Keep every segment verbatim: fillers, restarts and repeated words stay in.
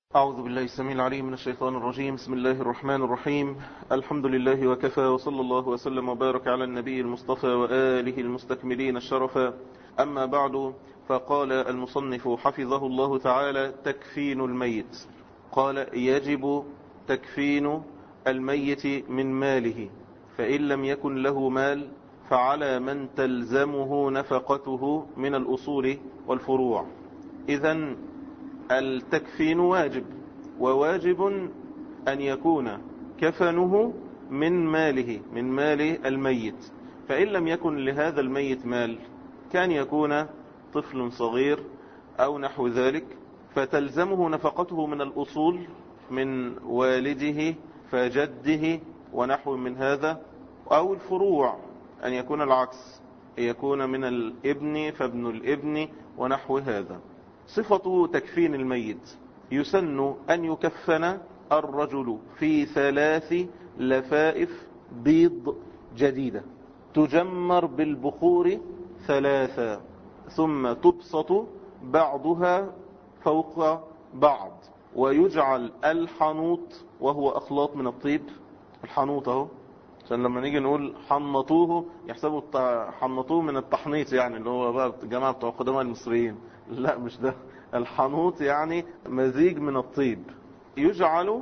أعوذ بالله السميع العليم من الشيطان الرجيم. بسم الله الرحمن الرحيم. الحمد لله وكفى، وصلى الله وسلم وبارك على النبي المصطفى وآله المستكملين الشرفا. أما بعد، فقال المصنف حفظه الله تعالى: تكفين الميت. قال: يجب تكفين الميت من ماله، فإن لم يكن له مال فعلى من تلزمه نفقته من الأصول والفروع. إذن التكفين واجب، وواجب أن يكون كفنه من ماله، من مال الميت. فإن لم يكن لهذا الميت مال، كان يكون طفل صغير أو نحو ذلك، فتلزمه نفقته من الأصول، من والده فجده ونحو من هذا، أو الفروع أن يكون العكس، يكون من الابن فابن الابن ونحو هذا. صفة تكفين الميت: يسن أن يكفن الرجل في ثلاث لفائف بيض جديدة تجمر بالبخور ثلاثا، ثم تبسط بعضها فوق بعض، ويجعل الحنوط، وهو أخلاط من الطيب. الحنوط اهو، عشان لما نيجي نقول حنطوه يحسبوا حنطوه من التحنيط، يعني اللي هو بقى الجماعة بتوع قدماء المصريين. لا، مش ده. الحنوط يعني مزيج من الطيب. يجعل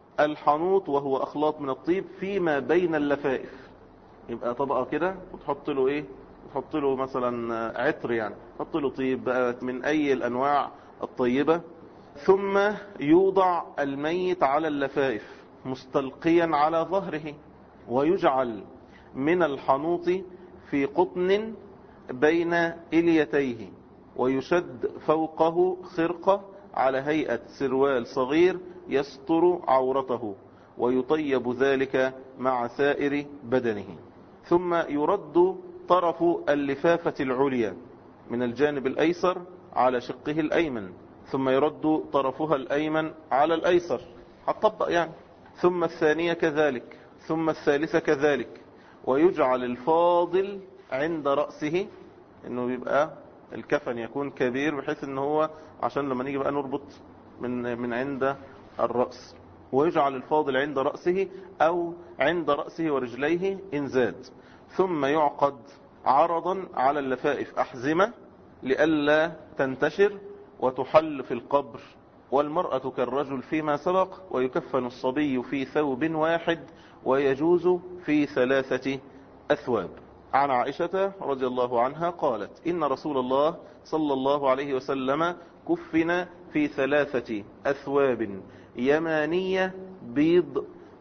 الحنوط وهو أخلاط من الطيب فيما بين اللفائف، يبقى طبقة كده، وتحط له ايه، تحط له مثلا عطر، يعني تحط له طيب بقى من أي الأنواع الطيبة. ثم يوضع الميت على اللفائف مستلقيا على ظهره، ويجعل من الحنوط في قطن بين إليتيه، ويشد فوقه خرقة على هيئة سروال صغير يستر عورته، ويطيب ذلك مع سائر بدنه. ثم يرد طرف اللفافة العليا من الجانب الأيسر على شقه الأيمن، ثم يرد طرفها الأيمن على الأيسر، هتطبق يعني. ثم الثانية كذلك، ثم الثالثة كذلك. ويجعل الفاضل عند رأسه، انه يبقى الكفن يكون كبير بحيث ان هو عشان لما نيجي بقى نربط من من عند الرأس. ويجعل الفاضل عند رأسه او عند رأسه ورجليه ان زاد. ثم يعقد عرضا على اللفائف أحزمة لئلا تنتشر وتحل في القبر. والمرأة كالرجل فيما سبق. ويكفن الصبي في ثوب واحد، ويجوز في ثلاثة أثواب. عن عائشة رضي الله عنها قالت: إن رسول الله صلى الله عليه وسلم كفن في ثلاثة أثواب يمانية بيض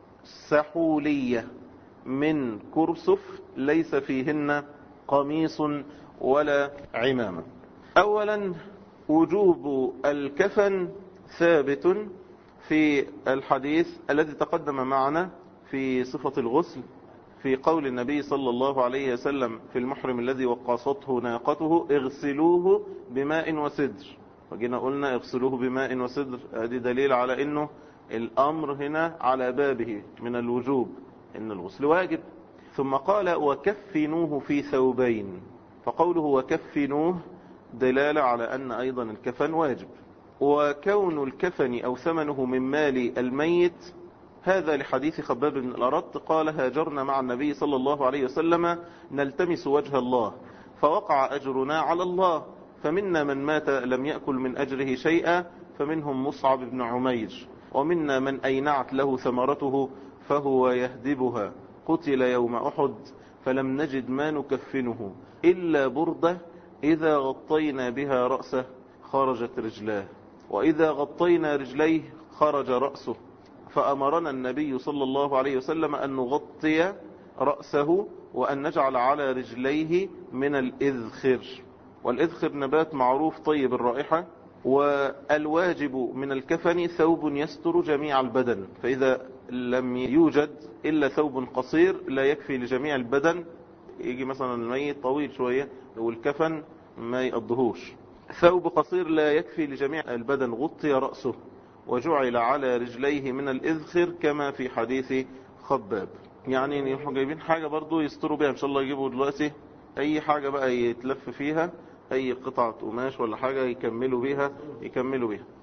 سحولية من كرسف ليس فيهن قميص ولا عمامة. أولا، وجوب الكفن ثابت في الحديث الذي تقدم معنا في صفة الغسل، في قول النبي صلى الله عليه وسلم في المحرم الذي وقصته ناقته: اغسلوه بماء وسدر. وجينا قلنا اغسلوه بماء وسدر، هذه دليل على انه الامر هنا على بابه من الوجوب، ان الغسل واجب. ثم قال: وكفنوه في ثوبين. فقوله وكفنوه دلالة على ان ايضا الكفن واجب. وكون الكفن او ثمنه من مال الميت، هذا لحديث خباب بن الأرط قال: هاجرنا مع النبي صلى الله عليه وسلم نلتمس وجه الله، فوقع أجرنا على الله، فمنا من مات لم يأكل من أجره شيئا، فمنهم مصعب بن عمير، ومنا من أينعت له ثمرته فهو يهدبها، قتل يوم أحد، فلم نجد ما نكفنه إلا بردة إذا غطينا بها رأسه خرجت رجلاه، وإذا غطينا رجليه خرج رأسه، فأمرنا النبي صلى الله عليه وسلم أن نغطي رأسه وأن نجعل على رجليه من الإذخر. والإذخر نبات معروف طيب الرائحة. والواجب من الكفن ثوب يستر جميع البدن، فإذا لم يوجد إلا ثوب قصير لا يكفي لجميع البدن، يجي مثلا الميت طويل شوية والكفن ما يقضهوش، ثوب قصير لا يكفي لجميع البدن، غطي رأسه وجعل على رجليه من الإذخر كما في حديث خباب. يعني يروحوا جايبين حاجة برضو يستروا بها، إن شاء الله يجيبوا دلوقتي أي حاجة بقى يتلف فيها، أي قطعة قماش ولا حاجة يكملوا بيها يكملوا بيها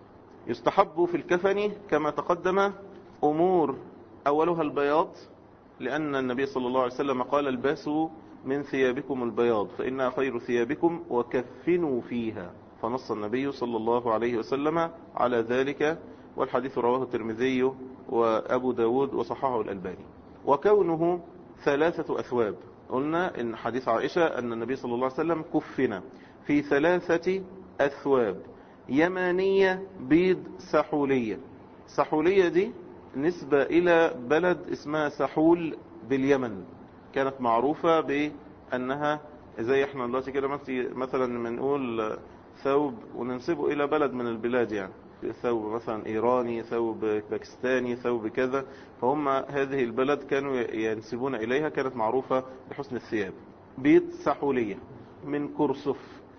يستحب في الكفن كما تقدم أمور أولها البياض، لأن النبي صلى الله عليه وسلم قال الباسوا من ثيابكم البياض فإنها خير ثيابكم وكفنوا فيها، فنص النبي صلى الله عليه وسلم على ذلك، والحديث رواه الترمذي وأبو داود وصححه الألباني. وكونه ثلاثة أثواب، قلنا إن حديث عائشة أن النبي صلى الله عليه وسلم كفن في ثلاثة أثواب يمانية بيض سحولية. سحولية دي نسبة إلى بلد اسمها سحول باليمن، كانت معروفة بأنها زي احنا دلوقتي كده مثلا بنقول ثوب وننسبه إلى بلد من البلاد، يعني ثوب مثلا إيراني، ثوب باكستاني، ثوب كذا، فهم هذه البلد كانوا ينسبون إليها، كانت معروفة بحسن الثياب. بيض سحولية من كرسف.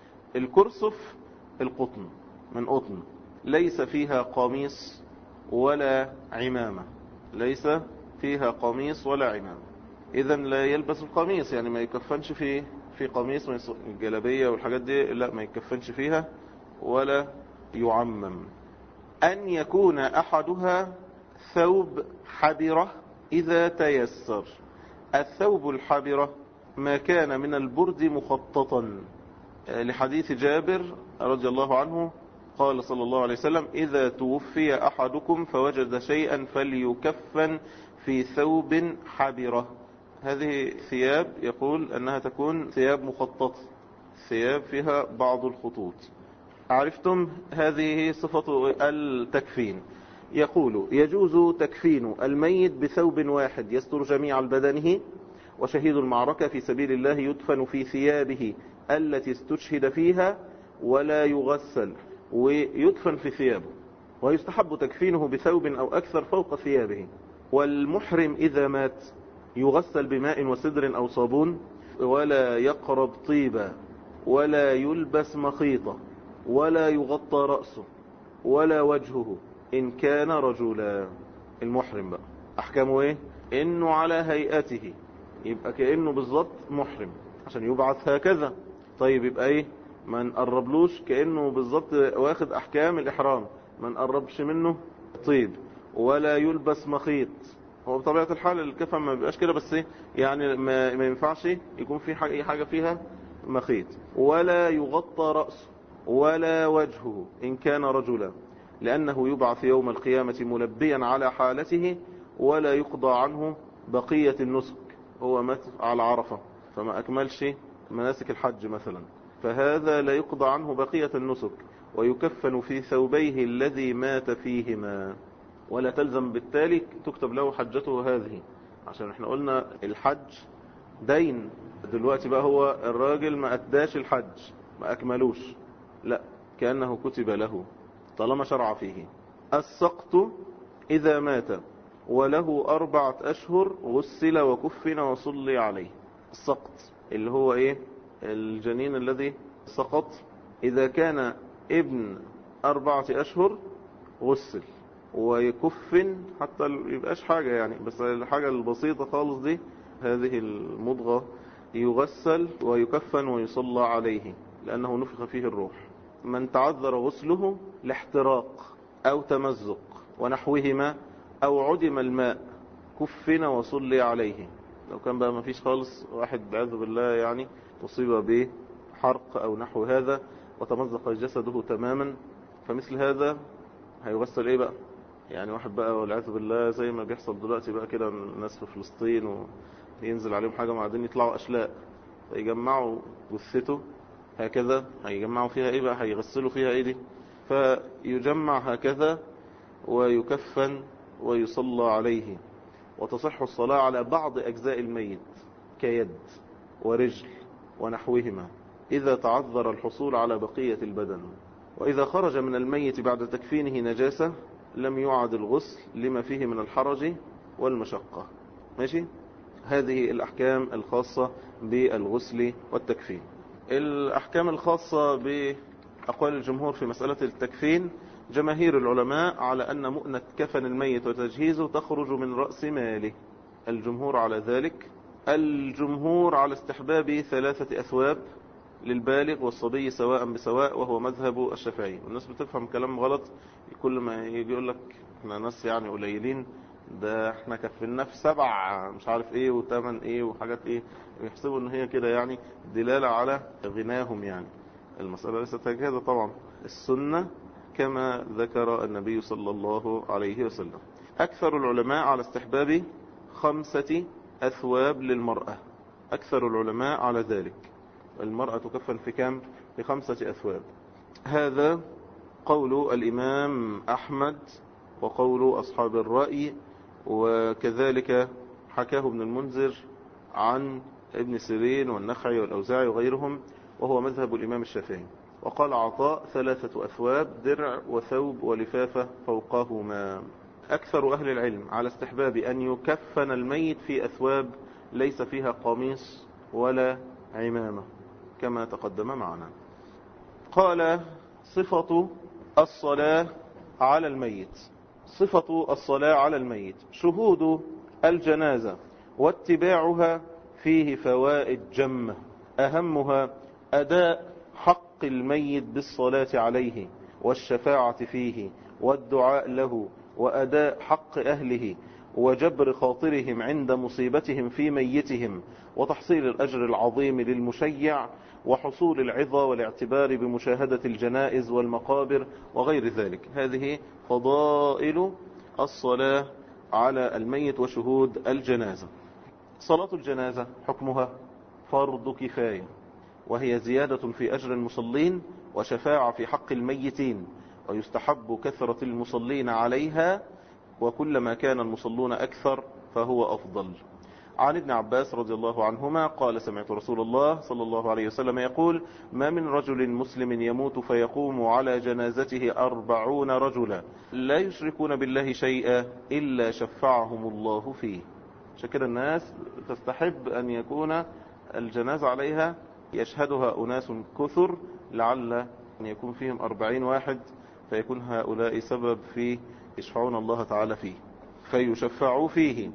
الكرسف القطن، من قطن، ليس فيها قميص ولا عمامة، ليس فيها قميص ولا عمامة، إذن لا يلبس القميص، يعني ما يكفنش في في قميص من الجلابية والحاجات دي، لا ما يكفنش فيها ولا يعمم. أن يكون أحدها ثوب حبرة إذا تيسر. الثوب الحبرة ما كان من البرد مخططا، لحديث جابر رضي الله عنه قال صلى الله عليه وسلم إذا توفي أحدكم فوجد شيئا فليكفن في ثوب حبرة. هذه ثياب يقول أنها تكون ثياب مخططة، ثياب فيها بعض الخطوط. عرفتم هذه صفة التكفين. يقول يجوز تكفين الميت بثوب واحد يستر جميع بدنه، وشهيد المعركة في سبيل الله يدفن في ثيابه التي استشهد فيها ولا يغسل، ويدفن في ثيابه، ويستحب تكفينه بثوب أو أكثر فوق ثيابه. والمحرم إذا مات يغسل بماء وسدر أو صابون، ولا يقرب طيبا، ولا يلبس مخيطة، ولا يغطى رأسه ولا وجهه إن كان رجلا. المحرم بقى أحكامه إيه؟ إنه على هيئته، يبقى كأنه بالضبط محرم عشان يبعث هكذا. طيب يبقى إيه؟ ما نقربلوش كأنه بالضبط واخد أحكام الإحرام، ما نقربش منه طيب، ولا يلبس مخيط. هو بطبيعة الحال الكفن ما بيبقاش كده، بس إيه؟ يعني ما, ما ينفعش يكون في حاجة, حاجة فيها مخيط، ولا يغطى رأسه ولا وجهه إن كان رجلا، لأنه يبعث يوم القيامة ملبيا على حالته ولا يقضى عنه بقية النسك. هو مات على عرفة فما أكملش مناسك الحج مثلا، فهذا لا يقضى عنه بقية النسك، ويكفن في ثوبيه الذي مات فيهما، ولا تلزم بالتالي تكتب له حجته هذه، عشان احنا قلنا الحج دين. دلوقتي بقى هو الراجل ما أداش الحج، ما أكملوش، لا كأنه كتب له طالما شرع فيه. السقط إذا مات وله أربعة أشهر غسل وكفن وصلي عليه. السقط اللي هو إيه؟ الجنين الذي سقط، إذا كان ابن أربعة أشهر غسل ويكفن، حتى يبقاش حاجة يعني، بس الحاجة البسيطة خالص دي، هذه المضغة يغسل ويكفن ويصلى عليه لأنه نفخ فيه الروح. من تعذر غسله لاحتراق أو تمزق ونحوهما أو عدم الماء كفن وصلي عليه. لو كان بقى ما فيش خالص، واحد بعذب بالله يعني أصيب بحرق أو نحو هذا وتمزق جسده تماما، فمثل هذا هيغسل ايه بقى؟ يعني واحد بقى والعياذ بالله زي ما بيحصل دلوقتي بقى كده، الناس في فلسطين وينزل عليهم حاجة معدن يطلعوا أشلاء، فيجمعوا جثته هكذا، هيجمعوا فيها ايه بقى؟ هيغسلوا فيها ايه دي؟ فيجمع هكذا ويكفن ويصلى عليه، وتصح الصلاة على بعض أجزاء الميت كيد ورجل ونحوهما إذا تعذر الحصول على بقية البدن. وإذا خرج من الميت بعد تكفينه نجاسة لم يعد الغسل لما فيه من الحرج والمشقة. ماشي؟ هذه الأحكام الخاصة بالغسل والتكفين. الأحكام الخاصة بأقوال الجمهور في مسألة التكفين، جماهير العلماء على أن مؤنة كفن الميت وتجهيزه تخرج من رأس ماله. الجمهور على ذلك. الجمهور على استحباب ثلاثة أثواب للبالغ والصبي سواء بسواء، وهو مذهب الشافعي. والناس بتفهم كلام غلط، كل ما يجي يقول لك احنا ناس يعني قليلين، ده احنا كفلنا في سبع مش عارف ايه وثمان ايه وحاجات ايه، يحسبوا ان هي كده يعني دلالة على غناهم. يعني المسألة ليست هكذا طبعا. السنة كما ذكر النبي صلى الله عليه وسلم. أكثر العلماء على استحباب خمسة أثواب للمرأة، أكثر العلماء على ذلك. المرأة تكفن في كم؟ في خمسة أثواب. هذا قول الإمام أحمد وقول أصحاب الرأي، وكذلك حكاه ابن المنذر عن ابن سيرين والنخعي والأوزاعي وغيرهم، وهو مذهب الإمام الشافعي. وقال عطاء ثلاثة أثواب، درع وثوب ولفافة فوقهما. أكثر أهل العلم على استحباب أن يكفن الميت في أثواب ليس فيها قميص ولا عمامة كما تقدم معنا. قال صفة الصلاة على الميت. صفة الصلاة على الميت: شهود الجنازة واتباعها فيه فوائد جمة، أهمها أداء حق الميت بالصلاة عليه والشفاعة فيه والدعاء له، وأداء حق أهله وجبر خاطرهم عند مصيبتهم في ميتهم، وتحصيل الأجر العظيم للمشيع، وحصول العظة والاعتبار بمشاهدة الجنائز والمقابر وغير ذلك. هذه فضائل الصلاة على الميت وشهود الجنازة. صلاة الجنازة حكمها فرض كفاية، وهي زيادة في أجر المصلين وشفاعة في حق الميتين، ويستحب كثرة المصلين عليها، وكلما كان المصلون أكثر فهو أفضل. عن ابن عباس رضي الله عنهما قال: سمعت رسول الله صلى الله عليه وسلم يقول: ما من رجل مسلم يموت فيقوم على جنازته أربعون رجلا لا يشركون بالله شيئا إلا شفعهم الله فيه. شكر الناس تستحب أن يكون الجنازة عليها يشهدها أناس كثر، لعل أن يكون فيهم أربعين واحد، فيكون هؤلاء سبب في يشفعون الله تعالى فيه فيشفعوا فيه.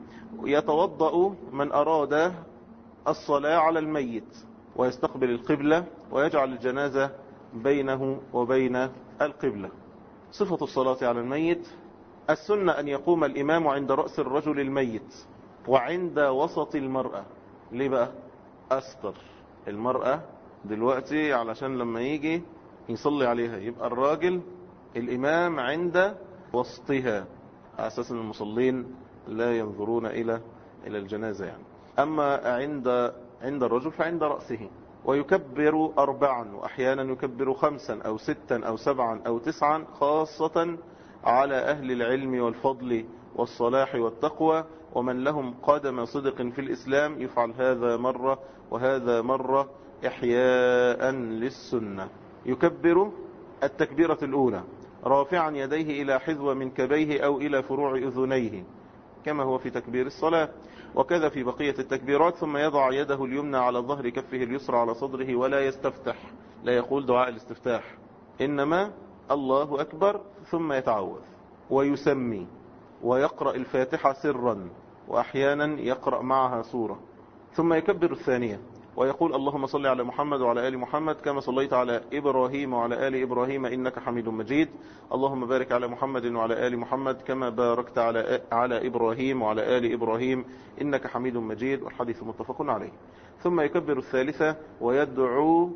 يتوضأ من أراد الصلاة على الميت ويستقبل القبلة، ويجعل الجنازة بينه وبين القبلة. صفة الصلاة على الميت: السنة أن يقوم الإمام عند رأس الرجل الميت وعند وسط المرأة. ليه بقى؟ أستر المرأة دلوقتي علشان لما يجي يصلي عليها يبقى الراجل الإمام عند وسطها، أساسا المصلين لا ينظرون إلى إلى الجنازة يعني. أما عند عند الرجل فعند رأسه. ويكبر أربعا، وأحيانا يكبر خمسا أو ستا أو سبعا أو تسعا، خاصة على أهل العلم والفضل والصلاح والتقوى، ومن لهم قدم صدق في الإسلام يفعل هذا مرة وهذا مرة إحياء للسنة. يكبر التكبيرة الأولى رافعا يديه إلى حذو منكبيه أو إلى فروع أذنيه كما هو في تكبير الصلاة، وكذا في بقية التكبيرات. ثم يضع يده اليمنى على ظهر كفه اليسرى على صدره ولا يستفتح، لا يقول دعاء الاستفتاح، إنما الله أكبر ثم يتعوذ ويسمي ويقرأ الفاتحة سرا، وأحيانا يقرأ معها سورة. ثم يكبر الثانية ويقول: اللهم صل على محمد وعلى آل محمد كما صليت على إبراهيم وعلى آل إبراهيم إنك حميد مجيد، اللهم بارك على محمد وعلى آل محمد كما باركت على على إبراهيم وعلى آل إبراهيم إنك حميد مجيد. والحديث متفق عليه. ثم يكبر الثالثة ويدعو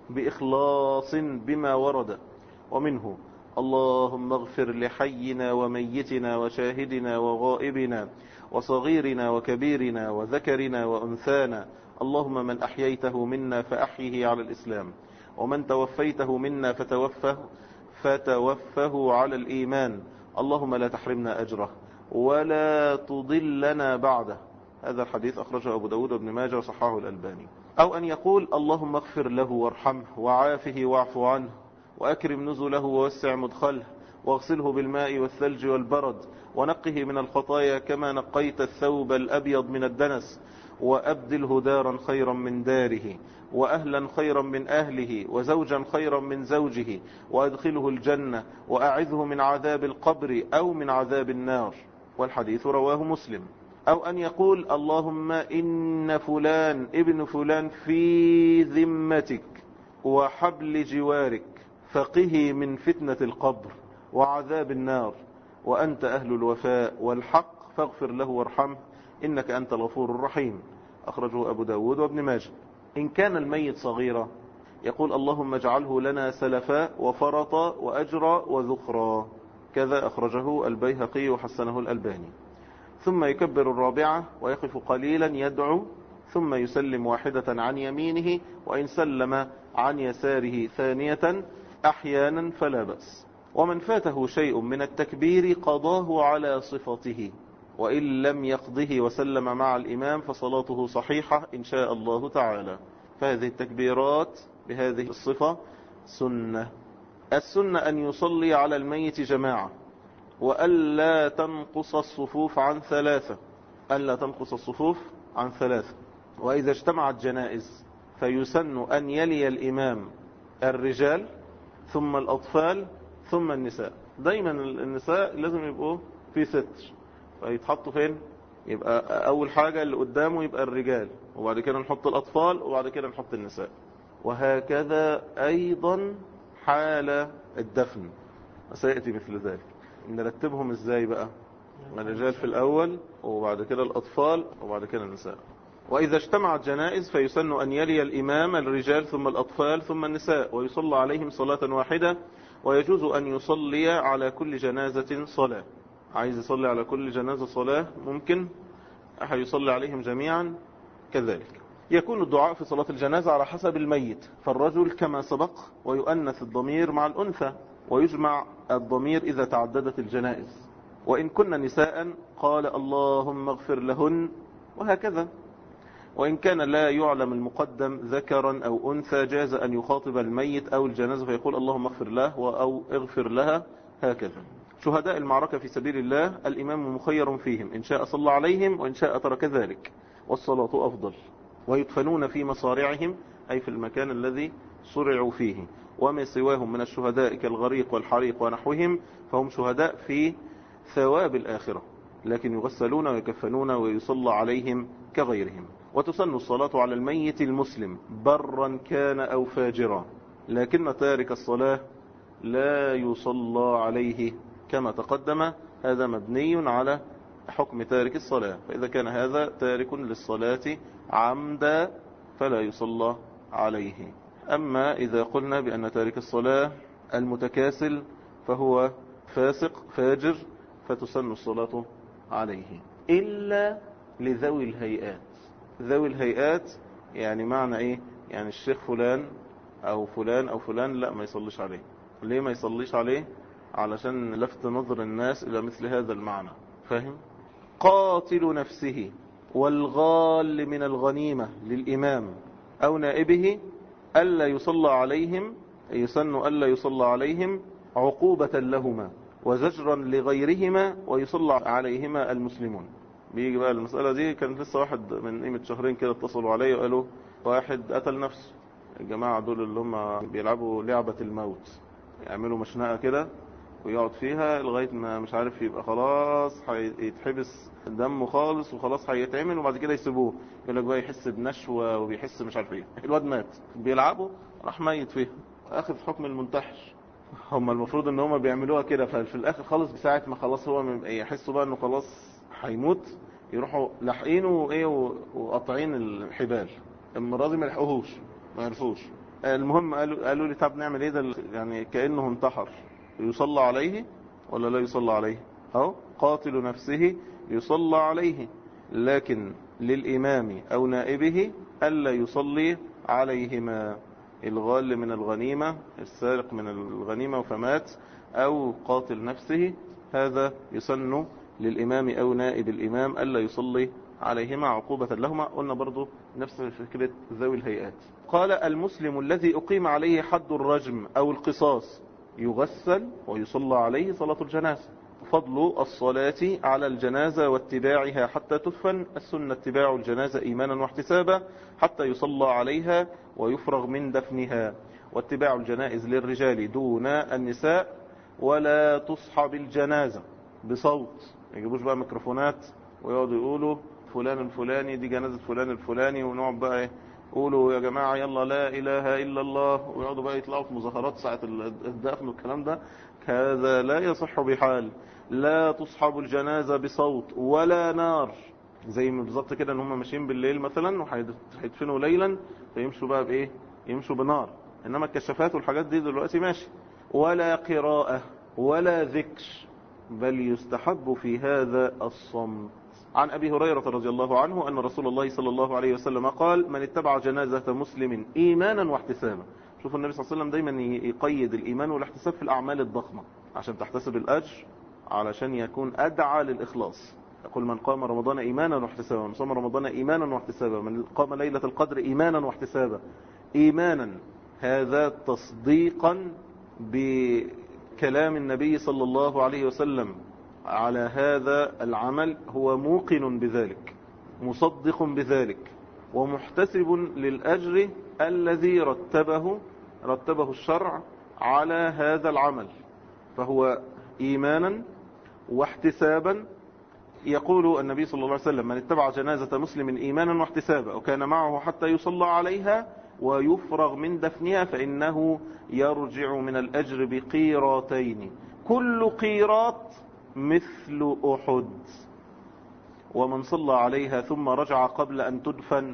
بإخلاص بما ورد، ومنه: اللهم اغفر لحينا وميتنا وشاهدنا وغائبنا وصغيرنا وكبيرنا وذكرنا وأنثانا، اللهم من أحييته منا فأحيه على الإسلام، ومن توفيته منا فتوفه فتوفه على الإيمان، اللهم لا تحرمنا أجره ولا تضلنا بعده. هذا الحديث أخرجه أبو داود وابن ماجه وصححه الألباني. أو أن يقول: اللهم اغفر له وارحمه وعافه واعف عنه وأكرم نزله ووسع مدخله واغسله بالماء والثلج والبرد ونقه من الخطايا كما نقيت الثوب الأبيض من الدنس، وأبدله دارا خيرا من داره وأهلا خيرا من أهله وزوجا خيرا من زوجه، وأدخله الجنة وأعذه من عذاب القبر أو من عذاب النار. والحديث رواه مسلم. أو أن يقول: اللهم إن فلان ابن فلان في ذمتك وحبل جوارك، فقه من فتنة القبر وعذاب النار، وأنت أهل الوفاء والحق، فاغفر له وارحمه إنك أنت الغفور الرحيم. أخرجه أبو داود وابن ماجه. إن كان الميت صغيرا يقول اللهم اجعله لنا سلفا وفرطا وأجرا وذخرا، كذا أخرجه البيهقي وحسنه الألباني. ثم يكبر الرابعة ويقف قليلا يدعو، ثم يسلم واحدة عن يمينه، وإن سلم عن يساره ثانية أحيانا فلا بأس. ومن فاته شيء من التكبير قضاه على صفته، وإن لم يقضه وسلم مع الإمام فصلاته صحيحة إن شاء الله تعالى. فهذه التكبيرات بهذه الصفة سنة. السنة أن يصلي على الميت جماعة، وألا تنقص الصفوف عن ثلاثة، ألا تنقص الصفوف عن ثلاثة. وإذا اجتمعت جنائز فيسن أن يلي الإمام الرجال ثم الأطفال ثم النساء. دايما النساء لازم يبقوا في ستر، فيتحطوا فين؟ يبقى أول حاجة اللي قدامه يبقى الرجال، وبعد كده نحط الأطفال، وبعد كده نحط النساء. وهكذا أيضا حال الدفن سيأتي مثل ذلك. نرتبهم ازاي بقى؟ الرجال في الأول، وبعد كده الأطفال، وبعد كده النساء. وإذا اجتمعت جنائز فيسن أن يلي الإمام الرجال ثم الأطفال ثم النساء، ويصلى عليهم صلاة واحدة. ويجوز أن يصلي على كل جنازة صلاة. عايز يصلي على كل جنازة صلاة ممكن، هيصلي عليهم جميعا كذلك. يكون الدعاء في صلاة الجنازة على حسب الميت، فالرجل كما سبق، ويؤنث الضمير مع الأنثى، ويجمع الضمير إذا تعددت الجنائز. وإن كنا نساء قال اللهم اغفر لهن، وهكذا. وإن كان لا يعلم المقدم ذكرا أو أنثى جاز أن يخاطب الميت أو الجنازة فيقول اللهم اغفر له أو اغفر لها، هكذا. شهداء المعركة في سبيل الله الإمام مخير فيهم، إن شاء صلى عليهم وإن شاء ترك ذلك، والصلاة أفضل. ويدفنون في مصارعهم، أي في المكان الذي صرعوا فيه. وما سواهم من الشهداء كالغريق والحريق ونحوهم فهم شهداء في ثواب الآخرة، لكن يغسلون ويكفنون ويصلى عليهم كغيرهم. وتسن الصلاة على الميت المسلم برا كان أو فاجرا، لكن تارك الصلاة لا يصلى عليه كما تقدم. هذا مبني على حكم تارك الصلاة، فإذا كان هذا تارك للصلاة عمدا فلا يصلى عليه. أما إذا قلنا بأن تارك الصلاة المتكاسل فهو فاسق فاجر فتسن الصلاة عليه، إلا لذوي الهيئات. ذوي الهيئات يعني معنى إيه؟ يعني الشيخ فلان أو فلان أو فلان لا ما يصليش عليه. ليه ما يصليش عليه؟ علشان لفت نظر الناس إلى مثل هذا المعنى، فاهم؟ قاتل نفسه والغال من الغنيمة للإمام أو نائبه ألا يصلى عليهم، يسن ألا يصلى عليهم عقوبة لهما وزجرا لغيرهما، ويصلى عليهما المسلمون. بيجي بقى المسألة دي، كانت لسه واحد من قيمة شهرين كده اتصلوا علي وقالوا واحد قتل نفسه. الجماعة دول اللي هم بيلعبوا لعبة الموت، يعملوا مشنقة كده ويقعد فيها لغاية ما مش عارف يبقى خلاص هيتحبس دمه خالص وخلاص هيتعمل، وبعد كده يسيبوه. يقول لك بقى يحس بنشوة وبيحس مش عارف ايه. الواد مات بيلعبوا راح ميت فيها، اخذ حكم المنتحر. هم المفروض ان هم بيعملوها كده، ففي الاخر خالص بساعة ما خلاص هو يحسوا بقى انه خلاص هيموت يروحوا لاحقينه وايه وقاطعين الحبال. المرة دي ما لحقوهوش ما عرفوش. المهم قالوا قالوا لي طب نعمل ايه ده؟ يعني كأنه انتحر، يصلى عليه ولا لا يصلى عليه؟ اهو قاتل نفسه يصلى عليه، لكن للإمام أو نائبه ألا يصلي عليهما. الغال من الغنيمة، السارق من الغنيمة فمات، أو قاتل نفسه، هذا يسن للإمام أو نائب الإمام ألا يصلي عليهما عقوبة لهما. قلنا برضو نفس فكرة ذوي الهيئات. قال المسلم الذي أقيم عليه حد الرجم أو القصاص يغسل ويصلى عليه صلاة الجنازة. فضل الصلاة على الجنازة واتباعها حتى تدفن. السنة اتباع الجنازة إيمانا واحتسابا حتى يصلى عليها ويفرغ من دفنها. واتباع الجنائز للرجال دون النساء، ولا تصحب الجنازة بصوت. ما يجيبوش بقى ميكروفونات ويقعدوا يقولوا فلان الفلاني دي جنازة فلان الفلاني، ونقعد بقى قولوا يا جماعة يلا لا إله إلا الله، ويقعدوا بقى يطلعوا في مظاهرات ساعة الدفن والكلام ده. هذا لا يصح بحال. لا تصحب الجنازة بصوت ولا نار، زي ما بالظبط كده ان هم ماشيين بالليل مثلا وهيدفنوا ليلا، فيمشوا بقى بايه؟ يمشوا بنار. انما الكشافات والحاجات دي دلوقتي ماشي. ولا قراءة ولا ذكر، بل يستحب في هذا الصمت. عن أبي هريرة رضي الله عنه أن رسول الله صلى الله عليه وسلم قال: من اتبع جنازة مسلم إيمانا واحتسابا. شوفوا النبي صلى الله عليه وسلم دايما يقيد الإيمان والاحتساب في الأعمال الضخمة عشان تحتسب الأجر، علشان يكون أدعى للإخلاص. يقول: من قام رمضان إيمانا واحتسابا، من صام رمضان إيمانا واحتسابا، من قام ليلة القدر إيمانا واحتسابا. إيمانا هذا تصديقا بكلام النبي صلى الله عليه وسلم على هذا العمل، هو موقن بذلك مصدق بذلك ومحتسب للأجر الذي رتبه رتبه الشرع على هذا العمل. فهو إيمانا واحتسابا. يقول النبي صلى الله عليه وسلم: من اتبع جنازة مسلم إيمانا واحتسابا وكان معه حتى يصلى عليها ويفرغ من دفنها فإنه يرجع من الأجر بقيراتين، كل قيراط مثل أحد. ومن صلى عليها ثم رجع قبل أن تدفن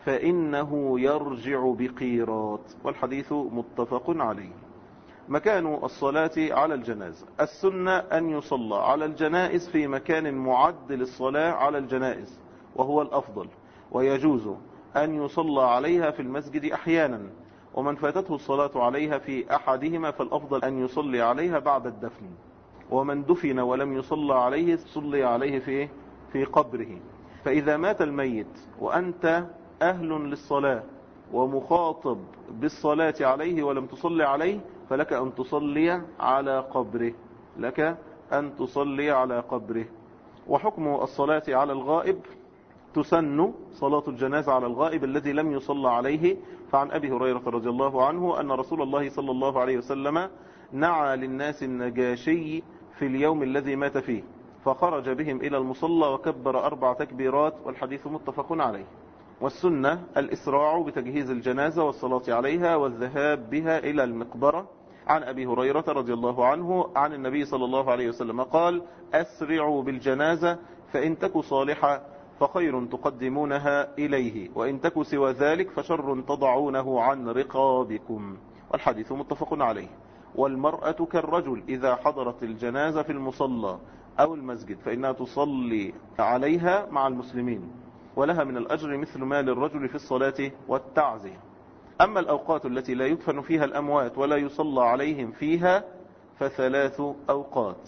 فإنه يرجع بقيراط. والحديث متفق عليه. مكان الصلاة على الجنازة: السنة أن يصلى على الجنائز في مكان معد للصلاة على الجنائز وهو الأفضل، ويجوز أن يصلى عليها في المسجد أحيانا، ومن فاتته الصلاة عليها في أحدهما فالأفضل أن يصلي عليها بعد الدفن. ومن دفن ولم يصلى عليه صلي عليه في في قبره. فإذا مات الميت وأنت أهل للصلاة ومخاطب بالصلاة عليه ولم تصلي عليه فلك أن تصلي على قبره لك أن تصلي على قبره. وحكم الصلاة على الغائب: تسن صلاة الجنازة على الغائب الذي لم يصلى عليه. فعن أبي هريرة رضي الله عنه أن رسول الله صلى الله عليه وسلم نعى للناس النجاشي في اليوم الذي مات فيه، فخرج بهم إلى المصلى وكبر أربع تكبيرات. والحديث متفق عليه. والسنة الإسراع بتجهيز الجنازة والصلاة عليها والذهاب بها إلى المقبرة. عن أبي هريرة رضي الله عنه عن النبي صلى الله عليه وسلم قال: أسرعوا بالجنازة فإن تك صالحة فخير تقدمونها إليه، وإن تك سوى ذلك فشر تضعونه عن رقابكم. والحديث متفق عليه. والمرأة كالرجل إذا حضرت الجنازة في المصلى أو المسجد فإنها تصلي عليها مع المسلمين، ولها من الأجر مثل ما للرجل في الصلاة والتعزية. أما الأوقات التي لا يدفن فيها الأموات ولا يصلى عليهم فيها فثلاث أوقات.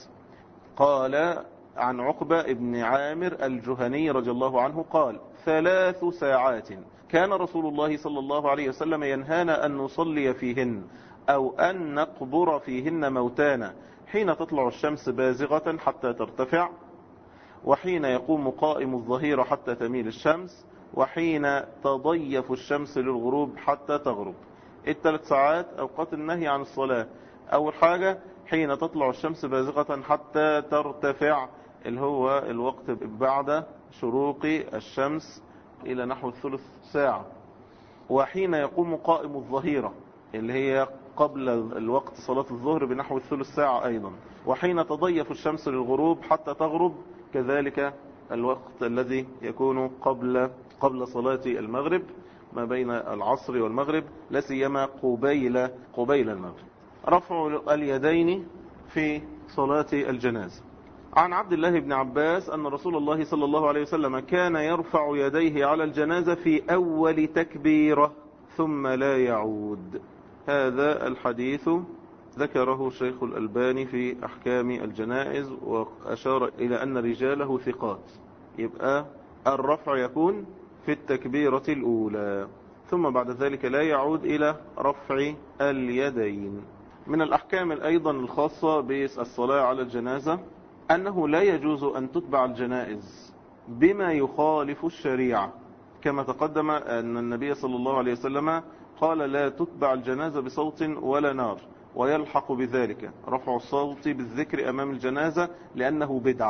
قال عن عقبة ابن عامر الجهني رضي الله عنه قال: ثلاث ساعات كان رسول الله صلى الله عليه وسلم ينهانا أن نصلي فيهن أو أن نقبر فيهن موتانا: حين تطلع الشمس بازغة حتى ترتفع، وحين يقوم قائم الظهيرة حتى تميل الشمس، وحين تضيف الشمس للغروب حتى تغرب. الثلاث ساعات أوقات النهي عن الصلاة: أول حاجة حين تطلع الشمس بازغة حتى ترتفع، اللي هو الوقت بعد شروق الشمس إلى نحو الثلث ساعة. وحين يقوم قائم الظهيرة اللي هي قبل الوقت صلاة الظهر بنحو الثلث ساعة أيضا. وحين تضيف الشمس للغروب حتى تغرب، كذلك الوقت الذي يكون قبل قبل صلاة المغرب ما بين العصر والمغرب، لا سيما قبيل قبيل المغرب. رفع اليدين في صلاة الجنازة: عن عبد الله بن عباس أن رسول الله صلى الله عليه وسلم كان يرفع يديه على الجنازة في أول تكبيرة ثم لا يعود. هذا الحديث ذكره الشيخ الألباني في أحكام الجنائز وأشار إلى أن رجاله ثقات. يبقى الرفع يكون في التكبيرة الأولى ثم بعد ذلك لا يعود إلى رفع اليدين. من الأحكام أيضا الخاصة بالصلاة على الجنازة أنه لا يجوز أن تتبع الجنائز بما يخالف الشريعة، كما تقدم أن النبي صلى الله عليه وسلم قال: لا تتبع الجنازة بصوت ولا نار. ويلحق بذلك رفع الصوت بالذكر أمام الجنازة لأنه بدعة،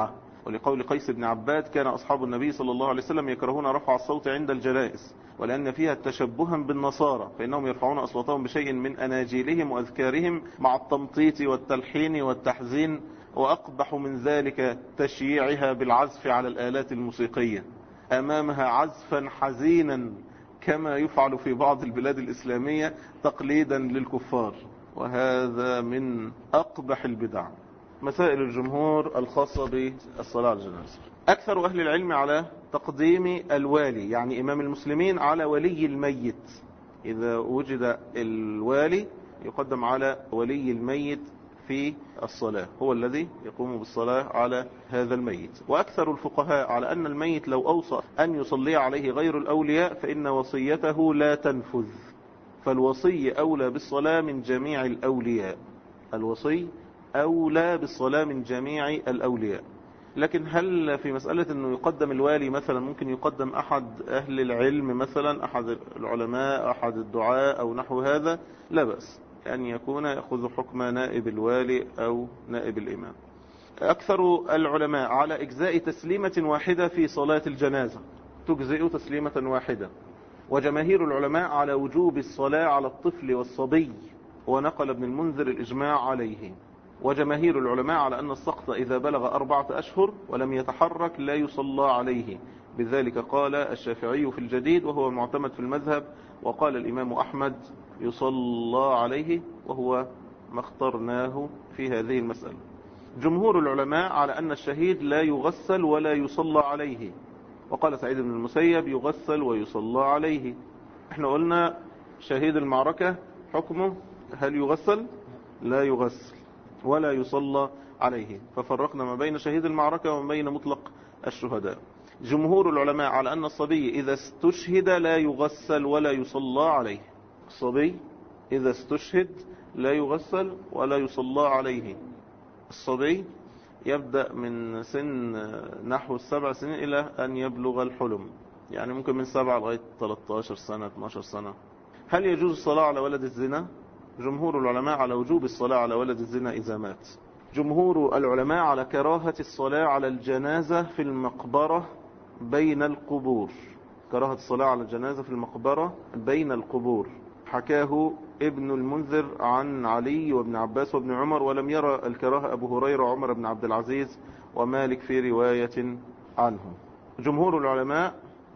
ولقول قيس بن عباد كان أصحاب النبي صلى الله عليه وسلم يكرهون رفع الصوت عند الجنائز، ولأن فيها تشبها بالنصارى، فإنهم يرفعون أصواتهم بشيء من أناجيلهم وأذكارهم مع التمطيط والتلحين والتحزين، وأقبح من ذلك تشييعها بالعزف على الآلات الموسيقية أمامها عزفا حزينا كما يفعل في بعض البلاد الإسلامية تقليدا للكفار، وهذا من أقبح البدع. مسائل الجمهور الخاصة بالصلاة على الجنازة. أكثر أهل العلم على تقديم الوالي، يعني إمام المسلمين، على ولي الميت. إذا وجد الوالي يقدم على ولي الميت في الصلاة، هو الذي يقوم بالصلاة على هذا الميت. وأكثر الفقهاء على أن الميت لو أوصى أن يصلي عليه غير الأولياء فإن وصيته لا تنفذ، فالوصي أولى بالصلاة من جميع الأولياء. الوصي أولى بالصلاة من جميع الأولياء. لكن هل في مسألة أنه يقدم الوالي مثلا ممكن يقدم أحد أهل العلم، مثلا أحد العلماء، أحد الدعاء أو نحو هذا؟ لا بأس أن يكون يأخذ حكم نائب الوالي أو نائب الإمام. أكثر العلماء على إجزاء تسليمة واحدة في صلاة الجنازة، تجزئ تسليمة واحدة. وجماهير العلماء على وجوب الصلاة على الطفل والصبي، ونقل ابن المنذر الإجماع عليه. وجماهير العلماء على أن السقط إذا بلغ أربعة أشهر ولم يتحرك لا يصلى عليه، بذلك قال الشافعي في الجديد وهو المعتمد في المذهب، وقال الإمام أحمد يصلى عليه، وهو ما اخترناه في هذه المسألة. جمهور العلماء على أن الشهيد لا يغسل ولا يصلى عليه، وقال سعيد بن المسيب يغسل ويصلى عليه. احنا قلنا شهيد المعركة حكمه هل يغسل؟ لا يغسل ولا يصلى عليه، ففرقنا ما بين شهيد المعركة وما بين مطلق الشهداء. جمهور العلماء على أن الصبي إذا استشهد لا يغسل ولا يصلى عليه. الصبي إذا استشهد لا يغسل ولا يصلى عليه. الصبي يبدأ من سن نحو السبع سنين إلى أن يبلغ الحلم، يعني ممكن من سبعة لغاية ثلاثة عشر سنة اثنتا عشرة سنة. هل يجوز الصلاة على ولد الزنا؟ جمهور العلماء على وجوب الصلاة على ولد الزنا إذا مات. جمهور العلماء على كراهة الصلاة على الجنازة في المقبرة بين القبور، كراهة الصلاة على الجنازة في المقبرة بين القبور، حكاه ابن المنذر عن علي وابن عباس وابن عمر، ولم يرى الكراهة أبو هريرة وعمر بن عبد العزيز ومالك في رواية عنه. جمهور العلماء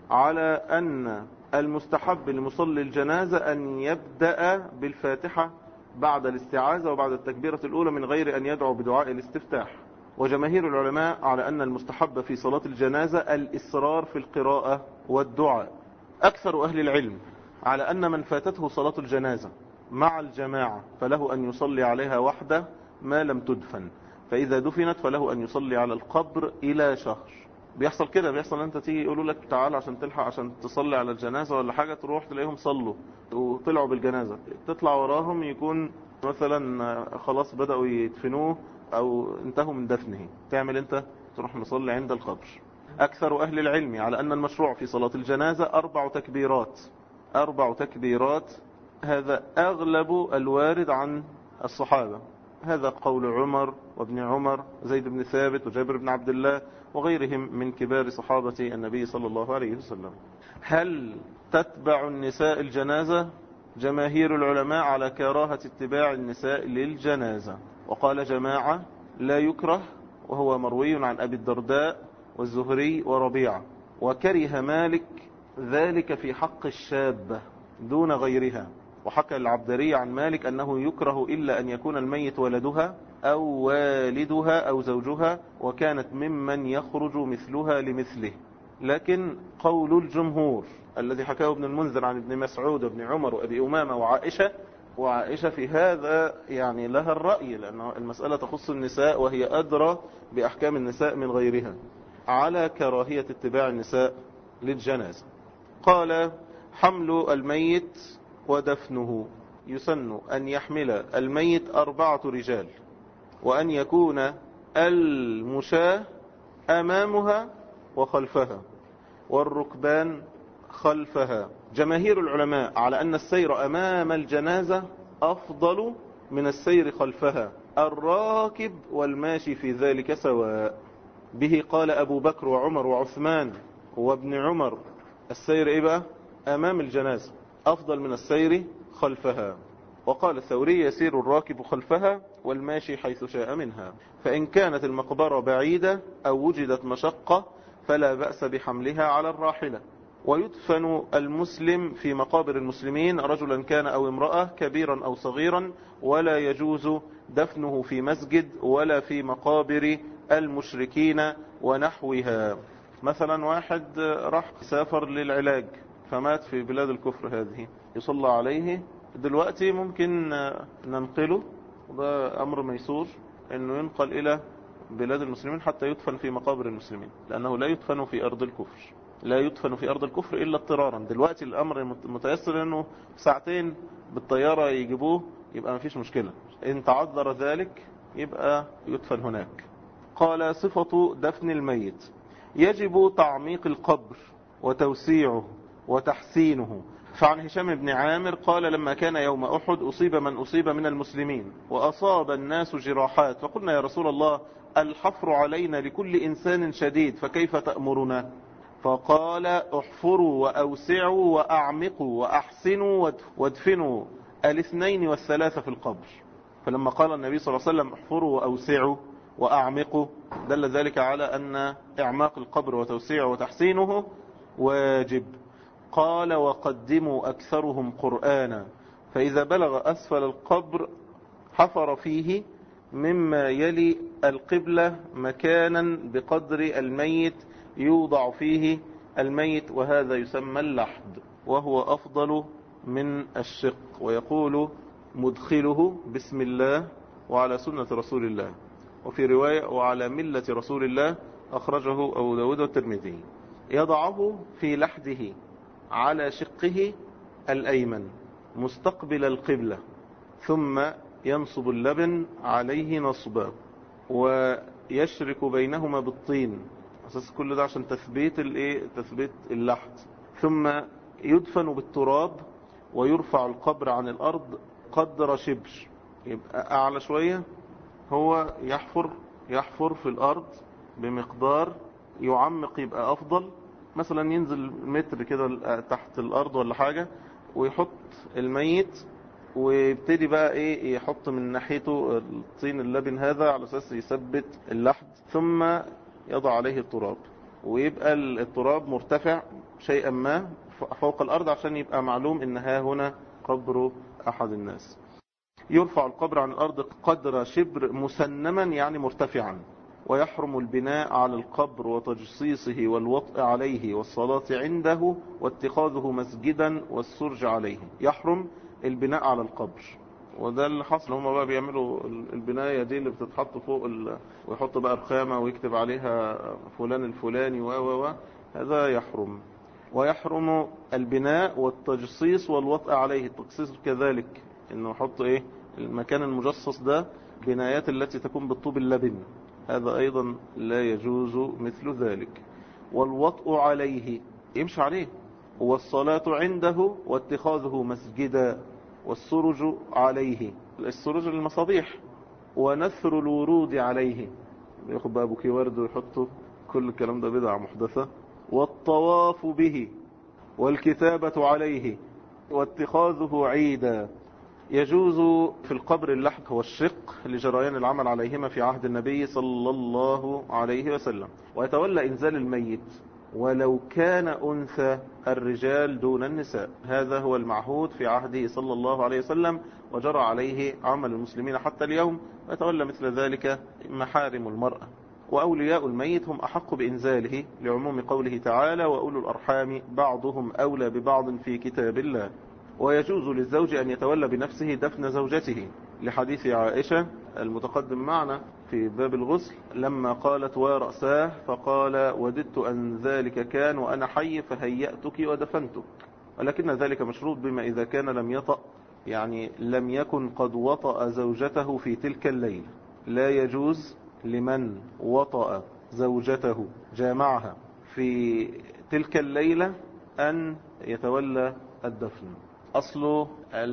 على أن المستحب لمصلي الجنازة أن يبدأ بالفاتحة بعد الاستعاذة وبعد التكبيرة الأولى من غير أن يدعو بدعاء الاستفتاح. وجماهير العلماء على أن المستحب في صلاة الجنازة الإصرار في القراءة والدعاء. أكثر أهل العلم على أن من فاتته صلاة الجنازة مع الجماعة فله أن يصلي عليها وحده ما لم تدفن، فإذا دفنت فله أن يصلي على القبر إلى شهر. بيحصل كده، بيحصل أنت تيجي يقولوا لك تعال عشان تلحق عشان تصلي على الجنازة ولا حاجة، تروح تلاقيهم صلوا وطلعوا بالجنازة، تطلع وراهم يكون مثلا خلاص بدأوا يدفنوه أو انتهوا من دفنه، تعمل أنت تروح مصلي عند القبر. أكثر أهل العلم على أن المشروع في صلاة الجنازة أربع تكبيرات، أربع تكبيرات، هذا أغلب الوارد عن الصحابة. هذا قول عمر وابن عمر زيد بن ثابت وجابر بن عبد الله وغيرهم من كبار صحابة النبي صلى الله عليه وسلم. هل تتبع النساء الجنازة؟ جماهير العلماء على كراهة اتباع النساء للجنازة، وقال جماعة لا يكره، وهو مروي عن أبي الدرداء والزهري وربيعة. وكره مالك ذلك في حق الشابة دون غيرها، وحكى العبدري عن مالك أنه يكره إلا أن يكون الميت ولدها أو والدها أو زوجها وكانت ممن يخرج مثلها لمثله. لكن قول الجمهور الذي حكاه ابن المنذر عن ابن مسعود وابن عمر وأبي أمامة وعائشة، وعائشة في هذا يعني لها الرأي، لأن المسألة تخص النساء وهي أدرى بأحكام النساء من غيرها، على كراهية اتباع النساء للجنازة. قال حمل الميت ودفنه، يسن أن يحمل الميت أربعة رجال، وأن يكون المشاة أمامها وخلفها والركبان خلفها. جماهير العلماء على أن السير أمام الجنازة أفضل من السير خلفها، الراكب والماشي في ذلك سواء. به قال أبو بكر وعمر وعثمان وابن عمر السير إيه بقى؟ أمام الجنازة أفضل من السير خلفها. وقال الثوري يسير الراكب خلفها والماشي حيث شاء منها، فإن كانت المقبرة بعيدة أو وجدت مشقة فلا بأس بحملها على الراحلة. ويدفن المسلم في مقابر المسلمين رجلا كان أو امرأة كبيرا أو صغيرا، ولا يجوز دفنه في مسجد ولا في مقابر المشركين ونحوها. مثلا واحد راح سافر للعلاج فمات في بلاد الكفر هذه، يصلى عليه دلوقتي ممكن ننقله، وده أمر ميسور أنه ينقل إلى بلاد المسلمين حتى يدفن في مقابر المسلمين، لأنه لا يدفن في أرض الكفر، لا يدفن في أرض الكفر إلا اضطرارا. دلوقتي الأمر متيسر أنه ساعتين بالطيارة يجيبوه، يبقى مفيش مشكلة. إن تعذر ذلك يبقى يدفن هناك. قال صفة دفن الميت: يجب تعميق القبر وتوسيعه وتحسينه. فعن هشام بن عامر قال لما كان يوم أحد أصيب من أصيب من المسلمين وأصاب الناس جراحات، فقلنا يا رسول الله الحفر علينا لكل إنسان شديد فكيف تأمرنا؟ فقال احفروا وأوسعوا وأعمقوا وأحسنوا وادفنوا الاثنين والثلاثة في القبر. فلما قال النبي صلى الله عليه وسلم احفروا وأوسعوا وأعمقوا دل ذلك على أن إعماق القبر وتوسيعه وتحسينه واجب. قال وقدموا أكثرهم قرآنا، فإذا بلغ أسفل القبر حفر فيه مما يلي القبلة مكانا بقدر الميت يوضع فيه الميت، وهذا يسمى اللحد، وهو أفضل من الشق. ويقول مدخله بسم الله وعلى سنة رسول الله، وفي رواية وعلى ملة رسول الله، أخرجه أبو داود والترمذي. يضعه في لحده على شقه الأيمن مستقبل القبلة، ثم ينصب اللبن عليه نصبا ويشرك بينهما بالطين، أساس كل ده عشان تثبيت الايه تثبيت اللحد. ثم يدفن بالتراب ويرفع القبر عن الأرض قدر شبر، يبقى أعلى شوية. هو يحفر يحفر في الأرض بمقدار، يعمق يبقى أفضل، مثلا ينزل متر كده تحت الأرض ولا حاجة، ويحط الميت ويبتدي بقى ايه يحط من ناحيته الطين اللبن هذا على أساس يثبت اللحد، ثم يضع عليه التراب، ويبقى التراب مرتفع شيئا ما فوق الأرض عشان يبقى معلوم إن ها هنا قبر أحد الناس. يرفع القبر عن الأرض قدر شبر مسنما يعني مرتفعا. ويحرم البناء على القبر وتجصيصه والوطء عليه والصلاة عنده واتخاذه مسجدا والسرج عليه. يحرم البناء على القبر، وده اللي حصل. هم بقى بيعملوا البناية دي اللي بتتحط فوق ال... ويحط بقى رخامة ويكتب عليها فلان الفلاني و و و هذا يحرم. ويحرم البناء والتجصيص والوطء عليه. التجصيص كذلك انه يحط ايه المكان المجصص ده بنايات التي تكون بالطوب اللبن، هذا ايضا لا يجوز مثل ذلك. والوطء عليه يمشي عليه. والصلاة عنده واتخاذه مسجدا. والسرج عليه، السرج المصابيح. ونثر الورود عليه، ياخد بقى بوكي ورد ويحطه، كل الكلام ده بدعة محدثة. والطواف به والكتابة عليه واتخاذه عيدا. يجوز في القبر اللحد هو الشق لجريان العمل عليهما في عهد النبي صلى الله عليه وسلم. ويتولى إنزال الميت ولو كان أنثى الرجال دون النساء، هذا هو المعهود في عهده صلى الله عليه وسلم، وجرى عليه عمل المسلمين حتى اليوم. ويتولى مثل ذلك محارم المرأة. وأولياء الميت هم أحق بإنزاله لعموم قوله تعالى وأولو الأرحام بعضهم أولى ببعض في كتاب الله. ويجوز للزوج أن يتولى بنفسه دفن زوجته لحديث عائشة المتقدم معنا في باب الغسل لما قالت ورأساه فقال وددت أن ذلك كان وأنا حي فهيأتك ودفنتك. ولكن ذلك مشروط بما إذا كان لم يطأ، يعني لم يكن قد وطأ زوجته في تلك الليلة. لا يجوز لمن وطأ زوجته جامعها في تلك الليلة أن يتولى الدفن. أصل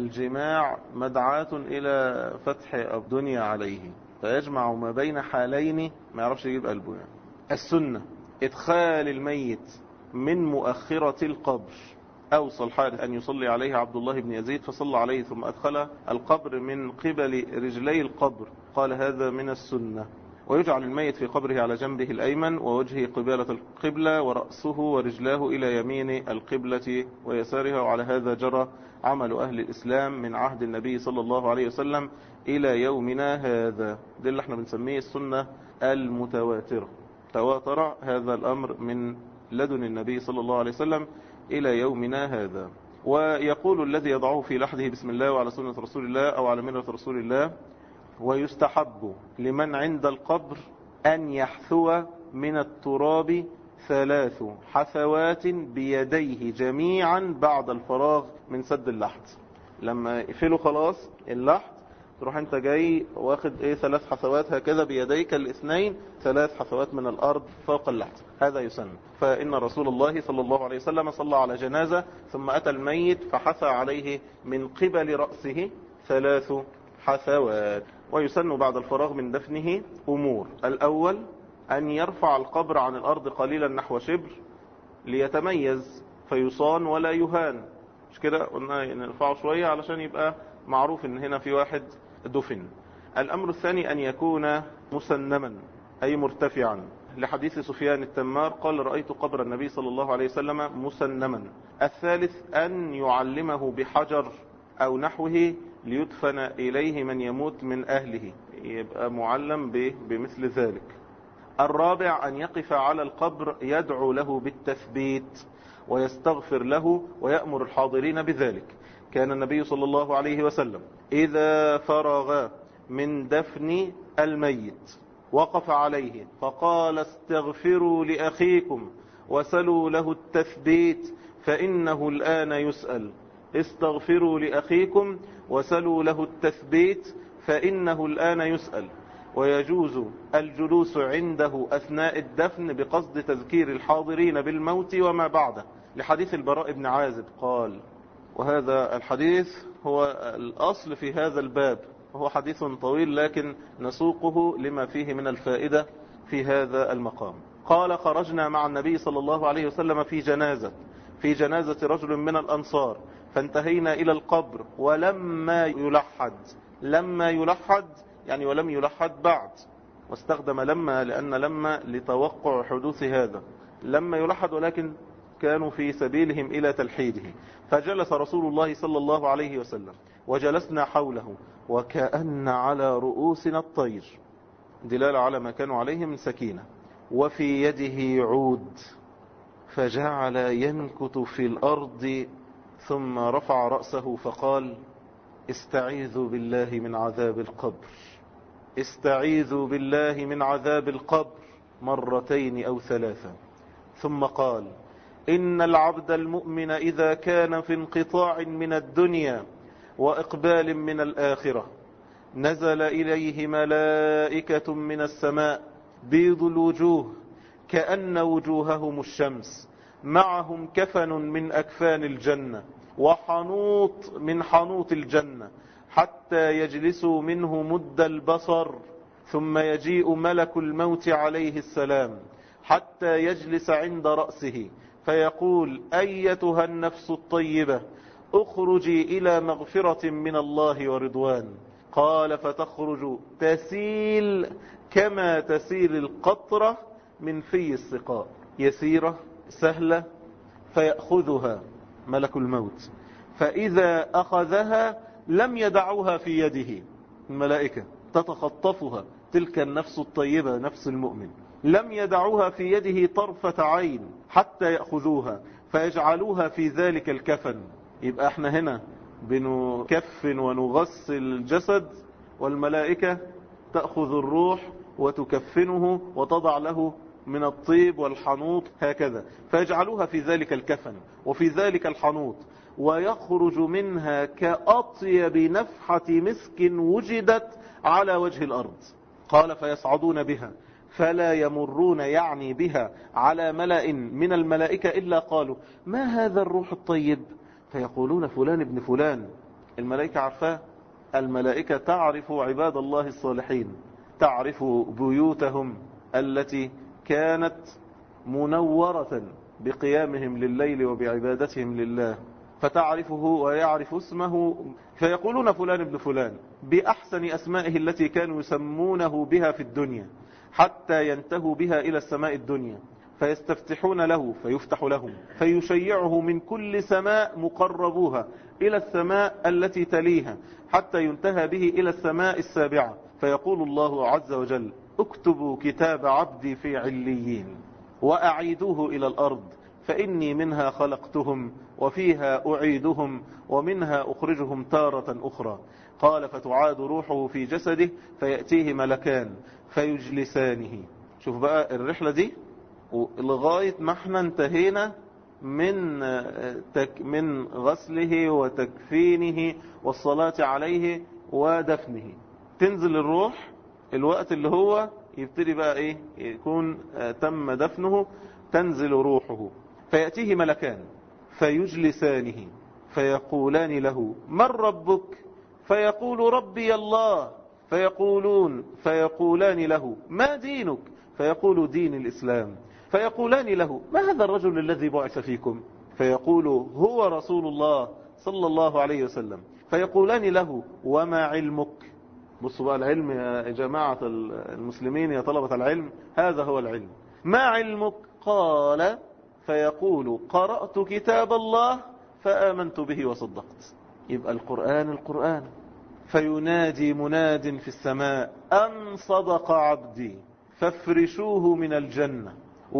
الجماع مدعاة إلى فتح الدنيا عليه، فيجمع ما بين حالين ما يعرفش يجيب قلبه يعني. السنة إدخال الميت من مؤخرة القبر. أوصى الحارث أن يصلي عليه عبد الله بن يزيد فصلى عليه ثم أدخل القبر من قبل رجلي القبر، قال هذا من السنة. ويجعل الميت في قبره على جنبه الأيمن ووجهه قبالة القبلة ورأسه ورجلاه إلى يمين القبلة ويسارها. وعلى هذا جرى عمل أهل الإسلام من عهد النبي صلى الله عليه وسلم إلى يومنا هذا. ده اللي احنا بنسميه السنة المتواترة، تواتر هذا الأمر من لدن النبي صلى الله عليه وسلم إلى يومنا هذا. ويقول الذي يضعه في لحده بسم الله وعلى سنة رسول الله أو على ملة رسول الله. ويستحب لمن عند القبر أن يحثو من التراب ثلاث حثوات بيديه جميعا بعد الفراغ من سد اللحد. لما يقفلوا خلاص اللحد تروح انت جاي واخد ايه ثلاث حثوات هكذا بيديك الاثنين، ثلاث حثوات من الارض فوق اللحد، هذا يسن. فان رسول الله صلى الله عليه وسلم صلى على جنازة ثم اتى الميت فحثى عليه من قبل رأسه ثلاث حثوات. ويسن بعد الفراغ من دفنه امور. الاول ان يرفع القبر عن الارض قليلا نحو شبر ليتميز فيصان ولا يهان، مش كده قلنا نرفعه شوية علشان يبقى معروف ان هنا في واحد دفن. الامر الثاني ان يكون مسنما اي مرتفعا، لحديث سفيان التمار قال رأيت قبر النبي صلى الله عليه وسلم مسنما. الثالث ان يعلمه بحجر او نحوه ليدفن اليه من يموت من اهله، يبقى معلم بمثل ذلك. الرابع ان يقف على القبر يدعو له بالتثبيت ويستغفر له ويأمر الحاضرين بذلك. كان النبي صلى الله عليه وسلم إذا فرغ من دفن الميت وقف عليه فقال استغفروا لأخيكم وسلوا له التثبيت فإنه الآن يسأل. استغفروا لأخيكم وسلوا له التثبيت فإنه الآن يسأل. ويجوز الجلوس عنده أثناء الدفن بقصد تذكير الحاضرين بالموت وما بعده، لحديث البراء بن عازب قال، وهذا الحديث هو الأصل في هذا الباب، وهو حديث طويل لكن نسوقه لما فيه من الفائدة في هذا المقام. قال خرجنا مع النبي صلى الله عليه وسلم في جنازة في جنازة رجل من الأنصار فانتهينا إلى القبر ولما يلحد. لما يلحد يعني ولم يلحد بعد، واستخدم لما لأن لما لتوقع حدوث هذا. لما يلحد ولكن كانوا في سبيلهم إلى تلحيده. فجلس رسول الله صلى الله عليه وسلم وجلسنا حوله وكأن على رؤوسنا الطير، دلالة على ما كانوا عليه من سكينة. وفي يده عود فجعل ينكت في الأرض ثم رفع رأسه فقال استعيذوا بالله من عذاب القبر، استعيذوا بالله من عذاب القبر مرتين أو ثلاثة. ثم قال إن العبد المؤمن إذا كان في انقطاع من الدنيا وإقبال من الآخرة نزل إليه ملائكة من السماء بيض الوجوه كأن وجوههم الشمس، معهم كفن من أكفان الجنة وحنوط من حنوط الجنة حتى يجلسوا منه مد البصر، ثم يجيء ملك الموت عليه السلام حتى يجلس عند رأسه فيقول أيتها النفس الطيبة اخرجي إلى مغفرة من الله ورضوان. قال فتخرج تسيل كما تسيل القطرة من في السقاء، يسيرة سهلة، فيأخذها ملك الموت، فإذا أخذها لم يدعوها في يده، الملائكة تتخطفها تلك النفس الطيبة نفس المؤمن، لم يدعوها في يده طرفة عين حتى يأخذوها فيجعلوها في ذلك الكفن. يبقى احنا هنا بنكفن ونغسل الجسد والملائكة تأخذ الروح وتكفنه وتضع له من الطيب والحنوط هكذا، فيجعلوها في ذلك الكفن وفي ذلك الحنوط ويخرج منها كأطيب نفحة مسك وجدت على وجه الأرض. قال فيصعدون بها فلا يمرون يعني بها على ملأ من الملائكة إلا قالوا ما هذا الروح الطيب؟ فيقولون فلان ابن فلان. الملائكة عرفاه، الملائكة تعرف عباد الله الصالحين، تعرف بيوتهم التي كانت منورة بقيامهم لليل وبعبادتهم لله، فتعرفه ويعرف اسمه، فيقولون فلان ابن فلان بأحسن أسمائه التي كانوا يسمونه بها في الدنيا، حتى ينتهوا بها إلى السماء الدنيا، فيستفتحون له فيفتح لهم، فيشيعه من كل سماء مقربوها إلى السماء التي تليها، حتى ينتهى به إلى السماء السابعة، فيقول الله عز وجل: اكتبوا كتاب عبدي في عليين وأعيدوه إلى الأرض، فإني منها خلقتهم وفيها أعيدهم ومنها أخرجهم تارة أخرى. قال: فتعاد روحه في جسده فيأتيه ملكان فيجلسانه. شوف بقى الرحلة دي لغاية ما احنا انتهينا من تك من غسله وتكفينه والصلاة عليه ودفنه. تنزل الروح الوقت اللي هو يبتدي بقى ايه يكون تم دفنه، تنزل روحه فيأتيه ملكان فيجلسانه فيقولان له: من ربك؟ فيقول: ربي الله. فيقولون فيقولان له: ما دينك؟ فيقول: دين الإسلام. فيقولان له: ما هذا الرجل الذي بعث فيكم؟ فيقول: هو رسول الله صلى الله عليه وسلم. فيقولان له: وما علمك؟ بصوا بقى العلم يا جماعة المسلمين يا طلبة العلم، هذا هو العلم. ما علمك؟ قال: فيقول: قرأت كتاب الله فآمنت به وصدقت. يبقى القرآن القرآن. فينادي مناد في السماء: أن صدق عبدي فافرشوه من الجنة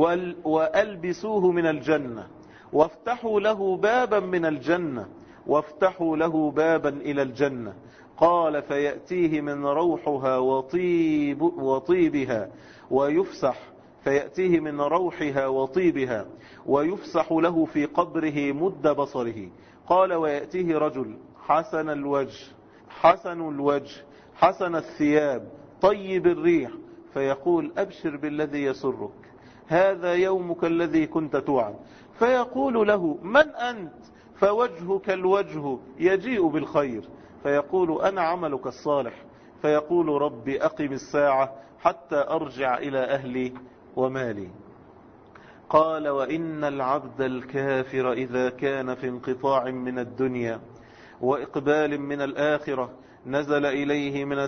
وألبسوه من الجنة وافتحوا له بابا من الجنة وافتحوا له بابا إلى الجنة. قال: فيأتيه من روحها وطيب وطيبها ويفسح فيأتيه من روحها وطيبها ويفسح له في قبره مد بصره. قال: ويأتيه رجل حسن الوجه حسن الوجه حسن الثياب طيب الريح، فيقول: أبشر بالذي يسرك، هذا يومك الذي كنت توعد. فيقول له: من أنت؟ فوجهك الوجه يجيء بالخير. فيقول: أنا عملك الصالح. فيقول: ربي أقم الساعة حتى أرجع إلى أهلي ومالي. قال: وإن العبد الكافر إذا كان في انقطاع من الدنيا وإقبال من الآخرة نزل إليه من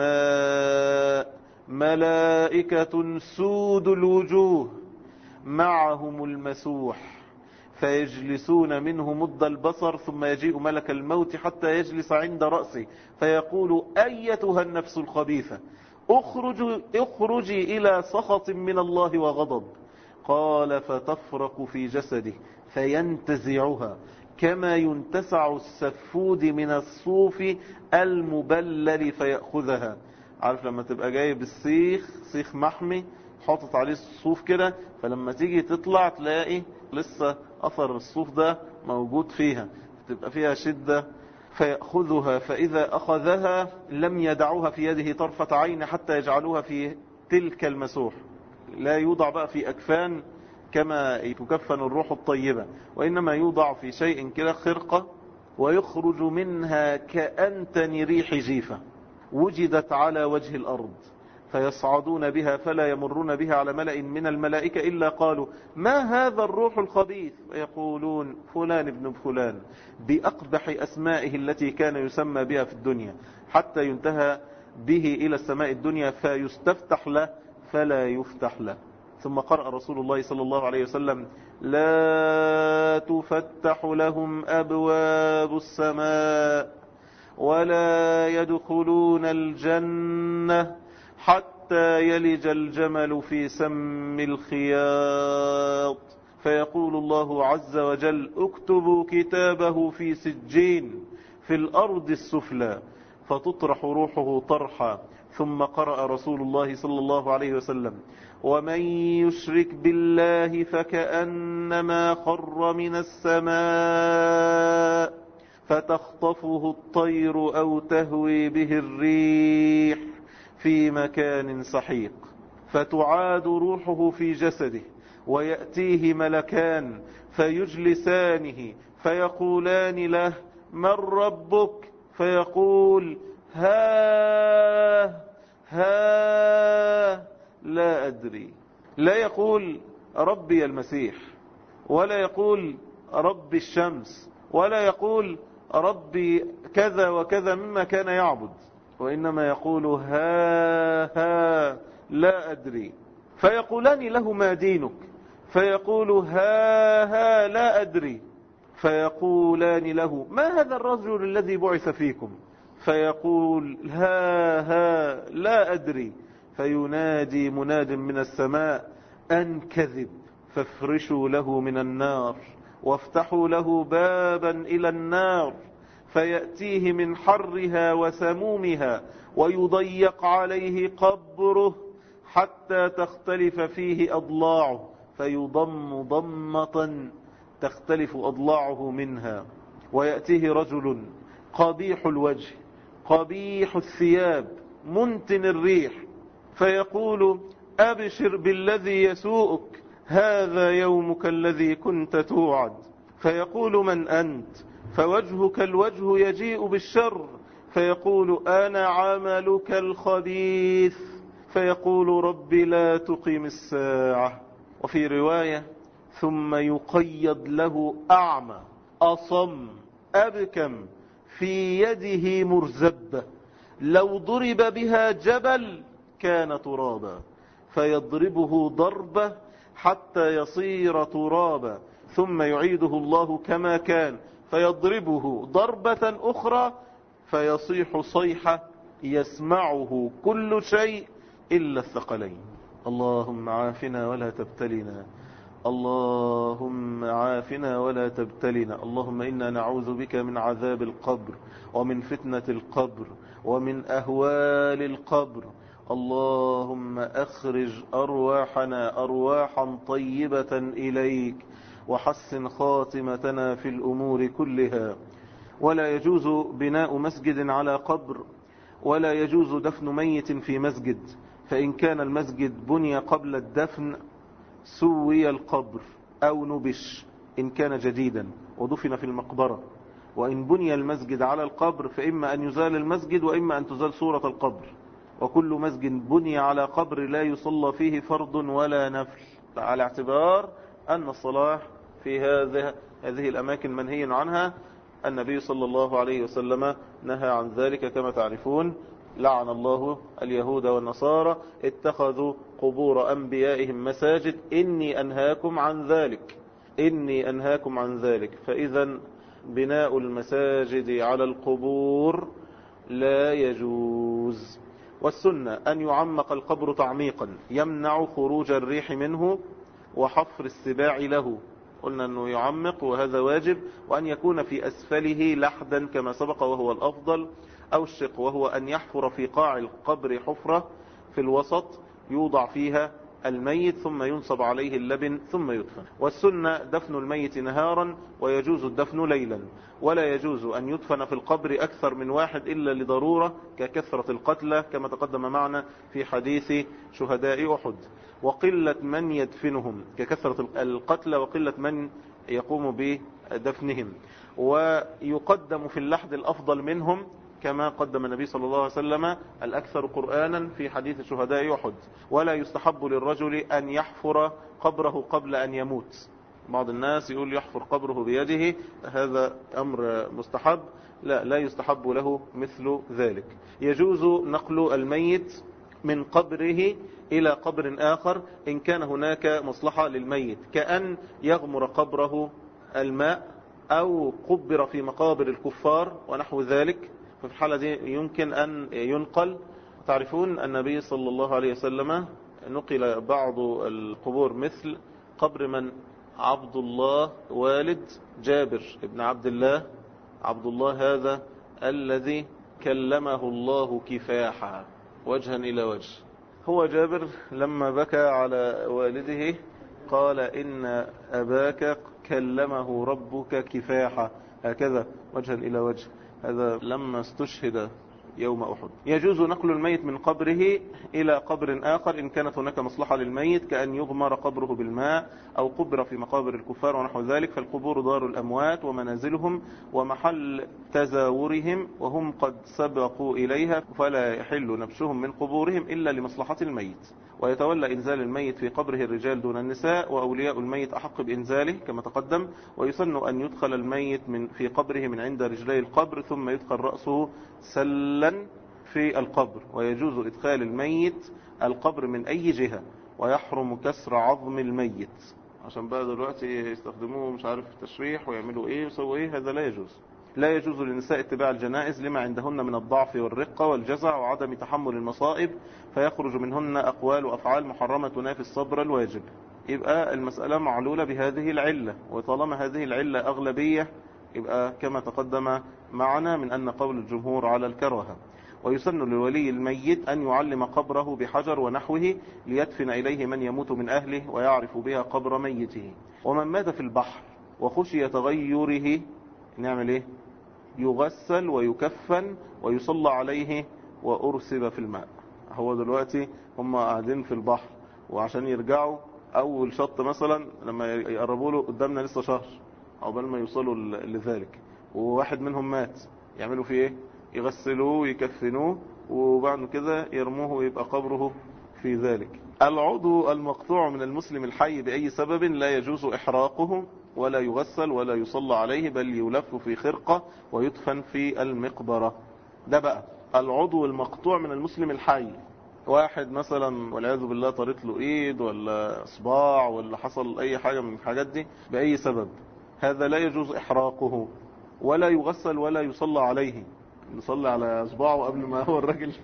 السماء ملائكة سود الوجوه معهم المسوح، فيجلسون منه مد البصر، ثم يجيء ملك الموت حتى يجلس عند رأسه فيقول: أيتها النفس الخبيثة، اخرجي, اخرجي إلى سخط من الله وغضب. قال: فتفرق في جسده فينتزعها كما ينتسع السفود من الصوف المبلل فيأخذها. عارف لما تبقى جايب السيخ سيخ محمي حاطط عليه الصوف كده، فلما تيجي تطلع تلاقي لسه أثر الصوف ده موجود فيها، تبقى فيها شدة. فيأخذها فإذا أخذها لم يدعوها في يده طرفة عين حتى يجعلوها في تلك المسوح. لا يوضع بقى في أكفان كما تكفن الروح الطيبة، وإنما يوضع في شيء كده خرقة، ويخرج منها كأنتن ريح جيفة وجدت على وجه الأرض، فيصعدون بها فلا يمرون بها على ملأ من الملائكة إلا قالوا: ما هذا الروح الخبيث؟ فيقولون: فلان ابن فلان، بأقبح أسمائه التي كان يسمى بها في الدنيا، حتى ينتهى به إلى السماء الدنيا فيستفتح له فلا يفتح له. ثم قرأ رسول الله صلى الله عليه وسلم: لا تفتح لهم أبواب السماء ولا يدخلون الجنة حتى يلج الجمل في سم الخياط. فيقول الله عز وجل: اكتبوا كتابه في سجين في الأرض السفلى، فتطرح روحه طرحا. ثم قرأ رسول الله صلى الله عليه وسلم: ومن يشرك بالله فكأنما خر من السماء فتخطفه الطير أو تهوي به الريح في مكان سحيق. فتعاد روحه في جسده ويأتيه ملكان فيجلسانه فيقولان له: من ربك؟ فيقول: ها ها لا أدري لا يقول ربي المسيح، ولا يقول ربي الشمس، ولا يقول ربي كذا وكذا مما كان يعبد، وإنما يقول ها ها لا أدري. فيقولان له ما دينك؟ فيقول ها ها لا أدري. فيقولان له ما هذا الرجل الذي بعث فيكم؟ فيقول ها ها لا أدري. فينادي مناد من السماء أن كذب، فافرشوا له من النار وافتحوا له بابا إلى النار، فيأتيه من حرها وسمومها ويضيق عليه قبره حتى تختلف فيه أضلاعه، فيضم ضمة تختلف أضلاعه منها. ويأتيه رجل قبيح الوجه قبيح الثياب منتن الريح، فيقول أبشر بالذي يسوءك، هذا يومك الذي كنت توعد. فيقول من أنت؟ فوجهك الوجه يجيء بالشر. فيقول أنا عملك الخبيث. فيقول رب لا تقيم الساعة. وفي رواية ثم يقيض له أعمى أصم أبكم في يده مرزبة، لو ضرب بها جبل كان ترابا، فيضربه ضربة حتى يصير ترابا، ثم يعيده الله كما كان فيضربه ضربة أخرى فيصيح صيحة يسمعه كل شيء إلا الثقلين. اللهم عافنا ولا تبتلنا، اللهم عافنا ولا تبتلنا. اللهم إنا نعوذ بك من عذاب القبر ومن فتنة القبر ومن أهوال القبر. اللهم أخرج أرواحنا أرواحا طيبة إليك، وحسن خاتمتنا في الأمور كلها. ولا يجوز بناء مسجد على قبر، ولا يجوز دفن ميت في مسجد، فإن كان المسجد بني قبل الدفن سوي القبر أو نبش إن كان جديدا ودفن في المقبرة. وإن بني المسجد على القبر فإما أن يزال المسجد وإما أن تزال صورة القبر. وكل مسجد بني على قبر لا يصلى فيه فرض ولا نفل، على اعتبار أن الصلاة في هذه هذه الأماكن منهي عنها. النبي صلى الله عليه وسلم نهى عن ذلك كما تعرفون. لعن الله اليهود والنصارى اتخذوا قبور أنبيائهم مساجد، إني أنهاكم عن ذلك إني أنهاكم عن ذلك. فإذا بناء المساجد على القبور لا يجوز. والسنة أن يعمق القبر تعميقا يمنع خروج الريح منه وحفر السباع له، قلنا أنه يعمق وهذا واجب. وأن يكون في أسفله لحدا كما سبق وهو الأفضل، أو الشق وهو أن يحفر في قاع القبر حفرة في الوسط يوضع فيها الميت ثم ينصب عليه اللبن ثم يدفن. والسنة دفن الميت نهارا، ويجوز الدفن ليلا. ولا يجوز أن يدفن في القبر أكثر من واحد إلا لضرورة ككثرة القتلى كما تقدم معنا في حديث شهداء أحد، وقلة من يدفنهم ككثرة القتلى وقلة من يقوم بدفنهم. ويقدم في اللحد الأفضل منهم كما قدم النبي صلى الله عليه وسلم الأكثر قرآنا في حديث شهداء أحد. ولا يستحب للرجل أن يحفر قبره قبل أن يموت. بعض الناس يقول يحفر قبره بيده، هذا أمر مستحب، لا لا يستحب له مثل ذلك. يجوز نقل الميت من قبره إلى قبر آخر إن كان هناك مصلحة للميت، كأن يغمر قبره الماء أو قبر في مقابر الكفار ونحو ذلك. في الحالة دي يمكن أن ينقل. تعرفون النبي صلى الله عليه وسلم نقل بعض القبور مثل قبر من عبد الله والد جابر ابن عبد الله. عبد الله هذا الذي كلمه الله كفاحا وجها إلى وجه. هو جابر لما بكى على والده قال إن أباك كلمه ربك كفاحا، هكذا وجها إلى وجه. هذا لما استشهد يوم أحد. يجوز نقل الميت من قبره إلى قبر آخر إن كانت هناك مصلحة للميت، كأن يغمر قبره بالماء أو قبر في مقابر الكفار ونحو ذلك. فالقبور دار الأموات ومنازلهم ومحل تزاورهم، وهم قد سبقوا إليها، فلا يحل نبشهم من قبورهم إلا لمصلحة الميت. ويتولى إنزال الميت في قبره الرجال دون النساء، وأولياء الميت أحق بإنزاله كما تقدم. ويسن أن يدخل الميت من في قبره من عند رجلي القبر، ثم يدخل رأسه سلا في القبر. ويجوز إدخال الميت القبر من أي جهة، ويحرم كسر عظم الميت. عشان بقى دلوقتي يستخدموه مش عارف تشريح ويعملوا ايه ويسووا ايه، هذا لا يجوز. لا يجوز للنساء اتباع الجنائز لما عندهن من الضعف والرقة والجزع وعدم تحمل المصائب، فيخرج منهن أقوال وأفعال محرمة تنافي الصبر الواجب. يبقى المسألة معلولة بهذه العلة، وطالما هذه العلة أغلبية يبقى كما تقدم معنا من أن قول الجمهور على الكراهة. ويسن لولي الميت أن يعلم قبره بحجر ونحوه ليدفن إليه من يموت من أهله ويعرف بها قبر ميته. ومن مات في البحر وخشي تغيره نعمل ايه؟ يغسل ويكفن ويصلى عليه وأرسب في الماء. هو دلوقتي هم قاعدين في البحر، وعشان يرجعوا أول شط مثلا لما يقربوا له قدامنا لسه شهر عقبال ما يوصلوا لذلك، وواحد منهم مات، يعملوا فيه ايه؟ يغسلوه ويكفنوه وبعد كده يرموه ويبقى قبره في ذلك. العضو المقطوع من المسلم الحي بأي سبب لا يجوز إحراقه ولا يغسل ولا يصلى عليه، بل يلف في خرقة ويدفن في المقبرة. ده بقى العضو المقطوع من المسلم الحي. واحد مثلا والعياذ بالله طارت له ايد ولا اصبع ولا حصل اي حاجة من الحاجات دي بأي سبب، هذا لا يجوز إحراقه ولا يغسل ولا يصلى عليه. نصلي على اصبعه قبل ما هو الرجل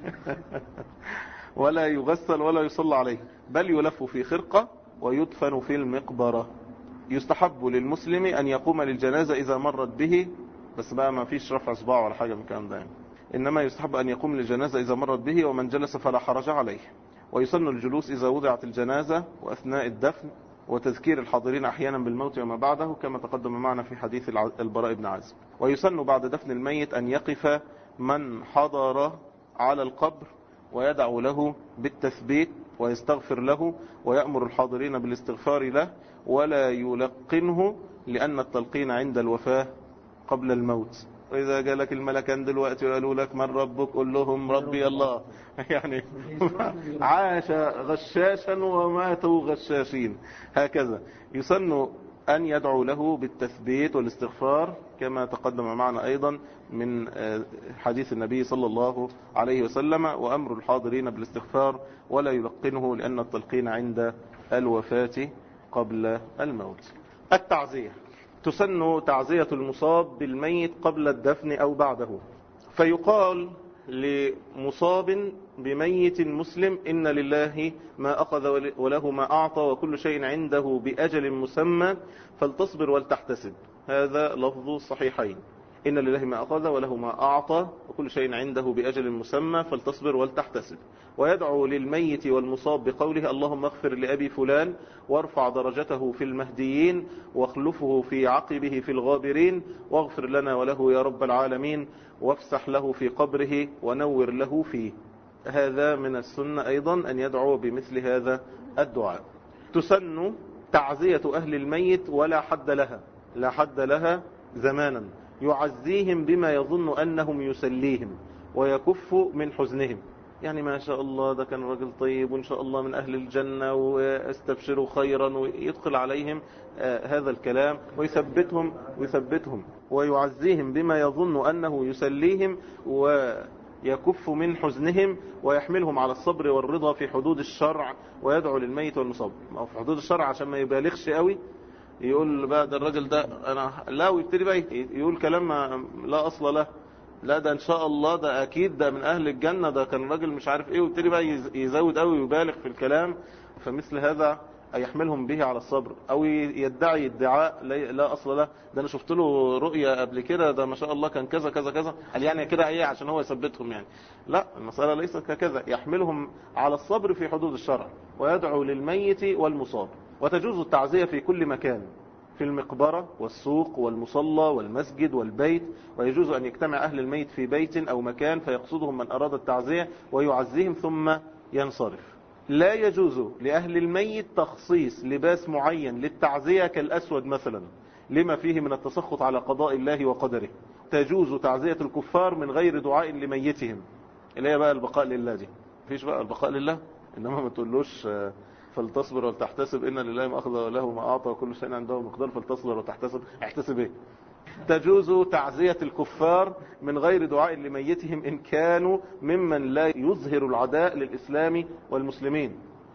ولا يغسل ولا يصلى عليه، بل يلف في خرقة ويدفن في المقبرة. يستحب للمسلم أن يقوم للجنازة إذا مرت به، بس بقى ما فيش رفع اصبعه ولا حاجة من الكلام ده يعني. إنما يستحب أن يقوم للجنازة إذا مرت به، ومن جلس فلا حرج عليه. ويسن الجلوس إذا وضعت الجنازة وأثناء الدفن، وتذكير الحاضرين أحيانا بالموت وما بعده كما تقدم معنا في حديث البراء بن عازب. ويسن بعد دفن الميت أن يقف من حضر على القبر ويدعو له بالتثبيت ويستغفر له ويأمر الحاضرين بالاستغفار له، ولا يلقنه، لأن التلقين عند الوفاة قبل الموت. وإذا جالك الملكان دلوقتي وقالوا لك من ربك قل لهم ربي الله يعني عاش غشاشا وماتوا غشاشين. هكذا يسن أن يدعو له بالتثبيت والاستغفار كما تقدم معنا أيضا من حديث النبي صلى الله عليه وسلم، وأمر الحاضرين بالاستغفار ولا يلقنه، لأن التلقين عند الوفاة قبل الموت. التعزية. تسن تعزية المصاب بالميت قبل الدفن أو بعده، فيقال لمصاب بميت مسلم إن لله ما أخذ وله ما أعطى وكل شيء عنده بأجل مسمى فلتصبر ولتحتسب. هذا لفظ الصحيحين، إن لله ما أخذ وله ما أعطى وكل شيء عنده بأجل مسمى فلتصبر ولتحتسب. ويدعو للميت والمصاب بقوله اللهم اغفر لأبي فلان وارفع درجته في المهديين واخلفه في عقبه في الغابرين واغفر لنا وله يا رب العالمين وافسح له في قبره ونور له فيه. هذا من السنة أيضا أن يدعو بمثل هذا الدعاء. تسن تعزية أهل الميت ولا حد لها، لا حد لها زمانا، يعزيهم بما يظن أنهم يسليهم ويكف من حزنهم. يعني ما شاء الله ده كان راجل طيب وإن شاء الله من أهل الجنة واستبشروا خيرا، ويدخل عليهم آه هذا الكلام ويثبتهم ويثبتهم ويعزيهم بما يظن أنه يسليهم ويكف من حزنهم ويحملهم على الصبر والرضا في حدود الشرع. ويدعو للميت والمصاب في حدود الشرع عشان ما يبالغش قوي، يقول بقى ده الراجل ده أنا لا، ويبتدي بقى يقول كلام لا أصل له، لا ده ان شاء الله ده اكيد ده من اهل الجنة، ده كان راجل مش عارف ايه، ويبتدي بقى يزود قوي ويبالغ في الكلام. فمثل هذا يحملهم به على الصبر، او يدعي ادعاء لا اصل له، ده انا شفت له رؤية قبل كده، ده ما شاء الله كان كذا كذا كذا، قال يعني كده ايه عشان هو يثبتهم يعني. لا، المسألة ليست ككذا، يحملهم على الصبر في حدود الشرع. ويدعو للميت والمصاب. وتجوز التعزية في كل مكان، في المقبرة والسوق والمصلى والمسجد والبيت. ويجوز أن يجتمع أهل الميت في بيت أو مكان فيقصدهم من أراد التعزية ويعزيهم ثم ينصرف. لا يجوز لأهل الميت تخصيص لباس معين للتعزية كالأسود مثلا، لما فيه من التسخط على قضاء الله وقدره. تجوز تعزية الكفار من غير دعاء لميتهم، اللي هي بقى البقاء لله دي. مفيش بقى البقاء لله، إنما ما تقولوش فلتصبر ولتحتسب إن لله ما أخذ وله ما أعطى وكل شيء عنده مقدار فلتصبر وتحتسب. احتسب إيه؟ تجوز تعزية الكفار من غير دعاء لميتهم إن كانوا ممن لا يظهر العداء للإسلام والمسلمين.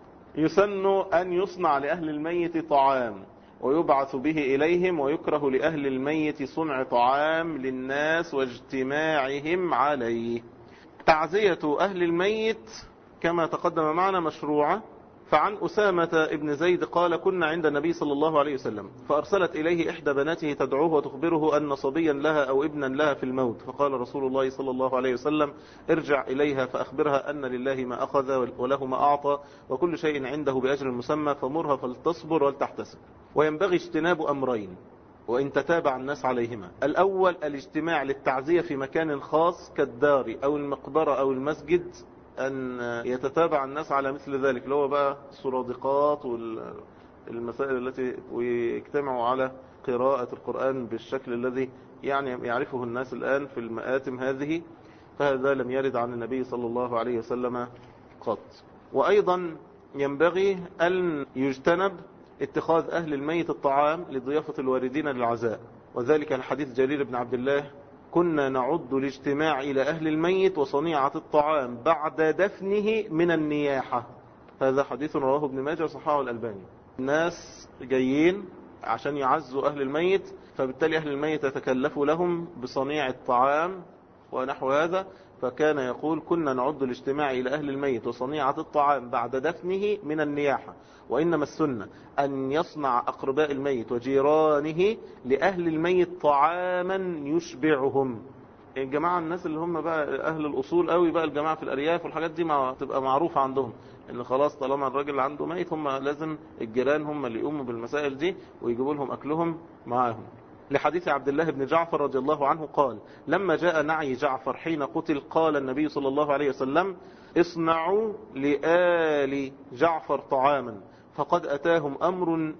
يسن أن يصنع لأهل الميت طعام ويبعث به إليهم، ويكره لأهل الميت صنع طعام للناس واجتماعهم عليه. تعزية أهل الميت كما تقدم معنا مشروعة. فعن أسامة ابن زيد قال كنا عند النبي صلى الله عليه وسلم فأرسلت إليه إحدى بناته تدعوه وتخبره أن صبيا لها أو ابنا لها في الموت، فقال رسول الله صلى الله عليه وسلم ارجع إليها فأخبرها أن لله ما أخذ وله ما أعطى وكل شيء عنده بأجر مسمى، فمرها فلتصبر ولتحتسب. وينبغي اجتناب أمرين وإن تتابع الناس عليهما. الأول الاجتماع للتعزية في مكان خاص كالدار أو المقبرة أو المسجد، أن يتتابع الناس على مثل ذلك اللي هو بقى السرادقات والمسائل التي ويجتمعوا على قراءة القرآن بالشكل الذي يعني يعرفه الناس الآن في المآتم هذه، فهذا لم يرد عن النبي صلى الله عليه وسلم قط. وأيضا ينبغي أن يجتنب اتخاذ أهل الميت الطعام لضيافة الواردين للعزاء، وذلك الحديث جرير بن عبد الله كنا نعد الاجتماع إلى أهل الميت وصنيعة الطعام بعد دفنه من النياحة. هذا حديث رواه ابن ماجه وصححه الألباني. الناس جايين عشان يعزوا أهل الميت، فبالتالي أهل الميت يتكلفوا لهم بصنيع الطعام ونحو هذا، فكان يقول كنا نعد الاجتماع إلى أهل الميت وصنيعة الطعام بعد دفنه من النياحة، وإنما السنة أن يصنع أقرباء الميت وجيرانه لأهل الميت طعاما يشبعهم. الجماعة الناس اللي هم بقى أهل الأصول قوي بقى، الجماعة في الأرياف والحاجات دي ما تبقى معروفة عندهم إن خلاص طالما الراجل عنده ميت هم لازم الجيران هم اللي يقوموا بالمسائل دي ويجيبوا لهم أكلهم معاهم. لحديث عبد الله بن جعفر رضي الله عنه قال لما جاء نعي جعفر حين قتل قال النبي صلى الله عليه وسلم اصنعوا لآل جعفر طعاما فقد أتاهم أمر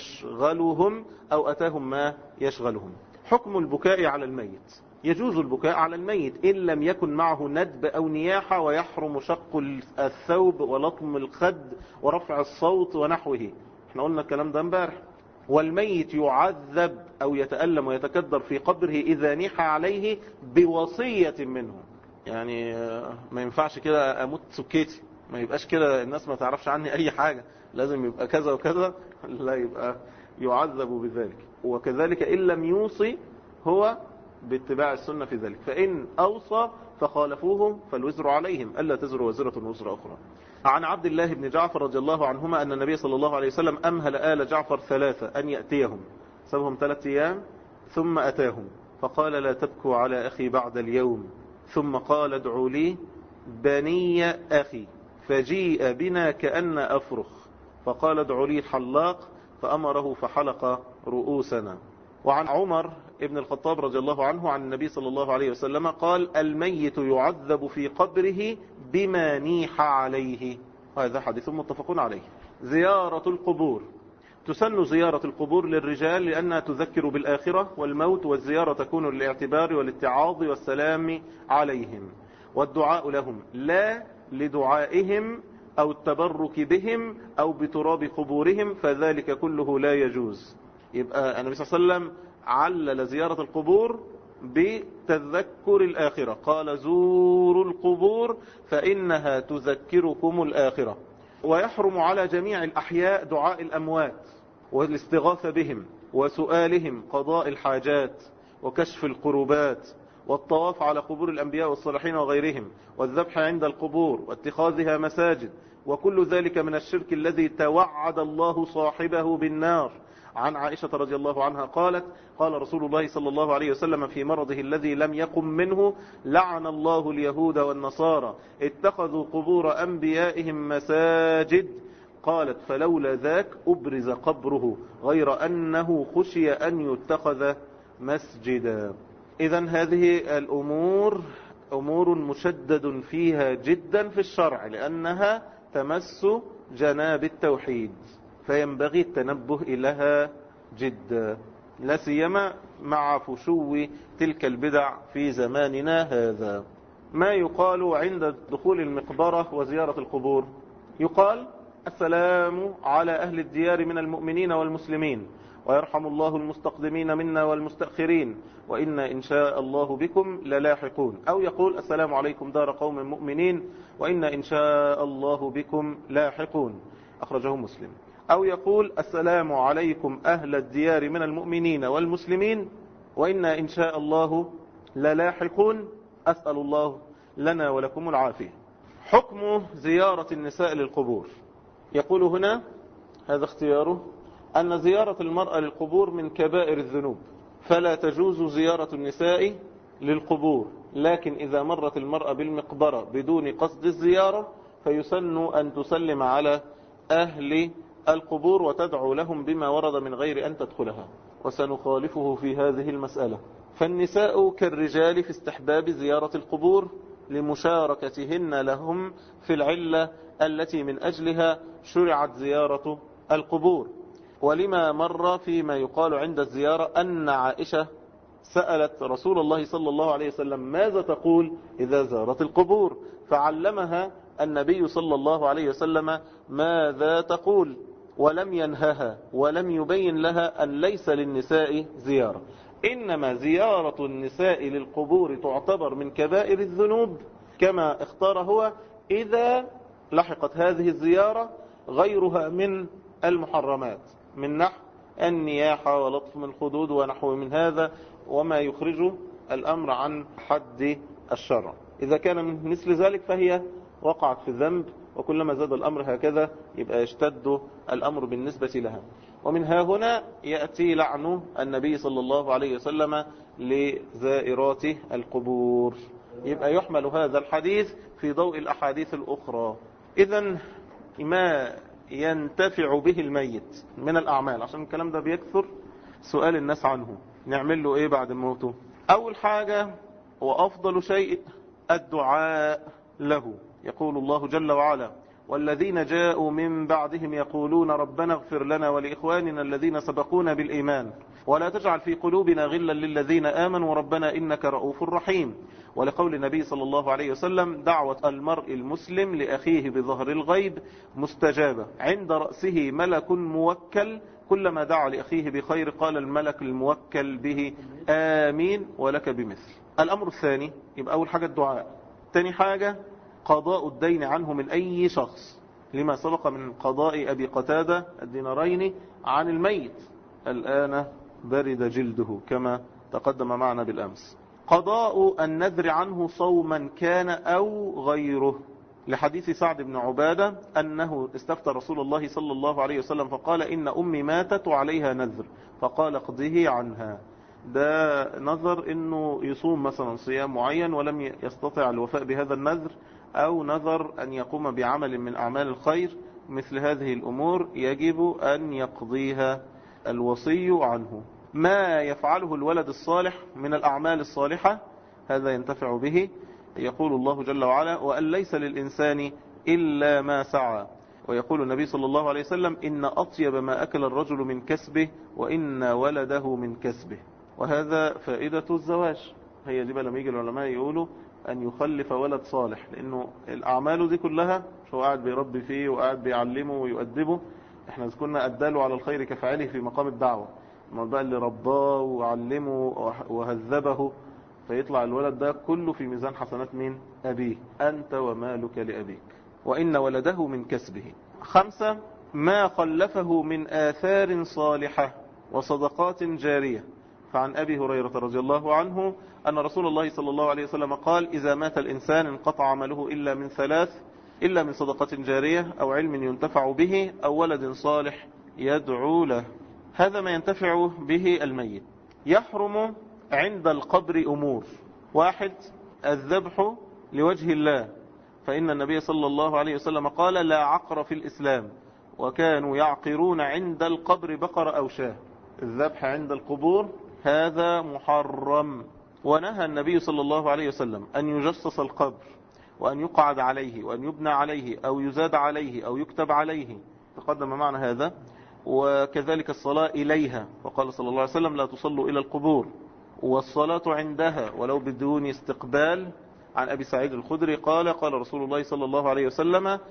يشغلهم أو أتاهم ما يشغلهم. حكم البكاء على الميت. يجوز البكاء على الميت إن لم يكن معه ندب أو نياحة، ويحرم شق الثوب ولطم الخد ورفع الصوت ونحوه. احنا قلنا الكلام ده امبارح. والميت يعذب أو يتألم ويتكدر في قبره إذا نيح عليه بوصية منه. يعني ما ينفعش كده أموت سكيتي، ما يبقاش كده الناس ما تعرفش عني أي حاجة، لازم يبقى كذا وكذا، لا يبقى يعذب بذلك. وكذلك إن لم يوصي هو باتباع السنة في ذلك، فإن أوصى فخالفوهم فالوزر عليهم ألا تزر وزرة وزر أخرى. عن عبد الله بن جعفر رضي الله عنهما أن النبي صلى الله عليه وسلم أمهل آل جعفر ثلاثة أن يأتيهم، سبهم ثلاثة أيام ثم أتاهم فقال لا تبكوا على أخي بعد اليوم، ثم قال ادعوا لي بني أخي، فجيء بنا كأن أفرخ فقال ادعوا لي الحلاق فأمره فحلق رؤوسنا. وعن عمر ابن الخطاب رضي الله عنه عن النبي صلى الله عليه وسلم قال الميت يعذب في قبره بما نيح عليه، وهذا حديث متفق عليه. زيارة القبور. تسن زيارة القبور للرجال لأنها تذكر بالآخرة والموت، والزيارة تكون للاعتبار والاتعاظ والسلام عليهم والدعاء لهم، لا لدعائهم أو التبرك بهم أو بتراب قبورهم، فذلك كله لا يجوز. يبقى النبي صلى الله عليه وسلم علل زيارة القبور بتذكر الآخرة، قال زوروا القبور فإنها تذكركم الآخرة. ويحرم على جميع الأحياء دعاء الأموات والاستغاثة بهم وسؤالهم قضاء الحاجات وكشف القربات والطواف على قبور الأنبياء والصالحين وغيرهم والذبح عند القبور واتخاذها مساجد، وكل ذلك من الشرك الذي توعد الله صاحبه بالنار. عن عائشة رضي الله عنها قالت قال رسول الله صلى الله عليه وسلم في مرضه الذي لم يقم منه لعن الله اليهود والنصارى اتخذوا قبور أنبيائهم مساجد. قالت فلولا ذاك أبرز قبره غير أنه خشي أن يتخذ مسجدا. إذن هذه الأمور أمور مشدد فيها جدا في الشرع لأنها تمس جناب التوحيد، فينبغي التنبه إليها جدا، لا سيما مع فشو تلك البدع في زماننا هذا. ما يقال عند دخول المقبرة وزيارة القبور؟ يقال السلام على أهل الديار من المؤمنين والمسلمين، ويرحم الله المستقدمين منا والمستأخرين، وإنا إن شاء الله بكم للاحقون. أو يقول السلام عليكم دار قوم مؤمنين وإنا إن شاء الله بكم لاحقون، أخرجه مسلم. أو يقول السلام عليكم أهل الديار من المؤمنين والمسلمين وإنا إن شاء الله للاحقون، أسأل الله لنا ولكم العافية. حكم زيارة النساء للقبور. يقول هنا هذا اختياره أن زيارة المرأة للقبور من كبائر الذنوب، فلا تجوز زيارة النساء للقبور، لكن إذا مرت المرأة بالمقبرة بدون قصد الزيارة فيسن أن تسلم على أهل القبور وتدعو لهم بما ورد من غير أن تدخلها، وسنخالفه في هذه المسألة. فالنساء كالرجال في استحباب زيارة القبور لمشاركتهن لهم في العلة التي من أجلها شرعت زيارة القبور. ولما مر فيما يقال عند الزيارة أن عائشة سألت رسول الله صلى الله عليه وسلم ماذا تقول إذا زارت القبور، فعلمها النبي صلى الله عليه وسلم ماذا تقول، ولم ينهها ولم يبين لها أن ليس للنساء زيارة، إنما زيارة النساء للقبور تعتبر من كبائر الذنوب كما اختار هو، إذا لحقت هذه الزيارة غيرها من المحرمات من نحو النياحة ولطف الخدود ونحو من هذا وما يخرج الأمر عن حد الشرع. إذا كان من مثل ذلك فهي وقعت في الذنب، وكلما زاد الأمر هكذا يبقى يشتد الأمر بالنسبة لها. ومن ها هنا يأتي لعن النبي صلى الله عليه وسلم لزائرات القبور، يبقى يحمل هذا الحديث في ضوء الأحاديث الأخرى. إذن ما ينتفع به الميت من الأعمال، عشان الكلام ده بيكثر سؤال الناس عنه، نعمل له إيه بعد موته؟ أول حاجة وأفضل شيء الدعاء له. يقول الله جل وعلا والذين جاءوا من بعدهم يقولون ربنا اغفر لنا ولإخواننا الذين سبقونا بالإيمان ولا تجعل في قلوبنا غلا للذين آمنوا ربنا إنك رؤوف رحيم. ولقول النبي صلى الله عليه وسلم دعوة المرء المسلم لأخيه بظهر الغيب مستجابة، عند رأسه ملك موكل كلما دعا لأخيه بخير قال الملك الموكل به آمين ولك بمثل. الأمر الثاني يبقى أول حاجة الدعاء، ثاني حاجة قضاء الدين عنه من أي شخص، لما سبق من قضاء أبي قتادة الدينارين عن الميت الآن برد جلده كما تقدم معنا بالأمس. قضاء النذر عنه صوما كان أو غيره، لحديث سعد بن عبادة أنه استفتى رسول الله صلى الله عليه وسلم فقال إن أمي ماتت وعليها نذر فقال اقضيه عنها. ده نذر إنه يصوم مثلا صيام معين ولم يستطع الوفاء بهذا النذر، أو نذر أن يقوم بعمل من أعمال الخير، مثل هذه الأمور يجب أن يقضيها الوصي عنه. ما يفعله الولد الصالح من الأعمال الصالحة هذا ينتفع به. يقول الله جل وعلا وأن ليس للإنسان إلا ما سعى، ويقول النبي صلى الله عليه وسلم إن أطيب ما أكل الرجل من كسبه وإن ولده من كسبه. وهذا فائدة الزواج، هي دي بقى لما يجي العلماء يقولوا أن يخلف ولد صالح، لأنه الأعمال دي كلها شو قاعد بيربي فيه وقاعد بيعلمه ويؤدبه. احنا كنا أداله على الخير كفاعله في مقام الدعوة، ما بقى اللي رباه وعلمه وهذبه، فيطلع الولد ده كله في ميزان حسنات مين؟ أبيه، أنت ومالك لأبيك وإن ولده من كسبه. خمسة ما خلفه من آثار صالحة وصدقات جارية. فعن أبي هريرة رضي الله عنه أن رسول الله صلى الله عليه وسلم قال إذا مات الإنسان انقطع عمله إلا من ثلاث، إلا من صدقة جارية أو علم ينتفع به أو ولد صالح يدعو له. هذا ما ينتفع به الميت. يحرم عند القبر أمور. واحد الذبح لوجه الله، فإن النبي صلى الله عليه وسلم قال لا عقر في الإسلام وكانوا يعقرون عند القبر بقر أو شاه. الذبح عند القبور هذا محرم. ونهى النبي صلى الله عليه وسلم أن يجصص القبر وأن يقعد عليه وأن يبنى عليه أو يزاد عليه أو يكتب عليه، تقدم معنى هذا. وكذلك الصلاة إليها، وقال صلى الله عليه وسلم لا تصلوا إلى القبور، والصلاة عندها ولو بدون استقبال. عن أبي سعيد الخدري قال قال رسول الله صلى الله عليه وسلم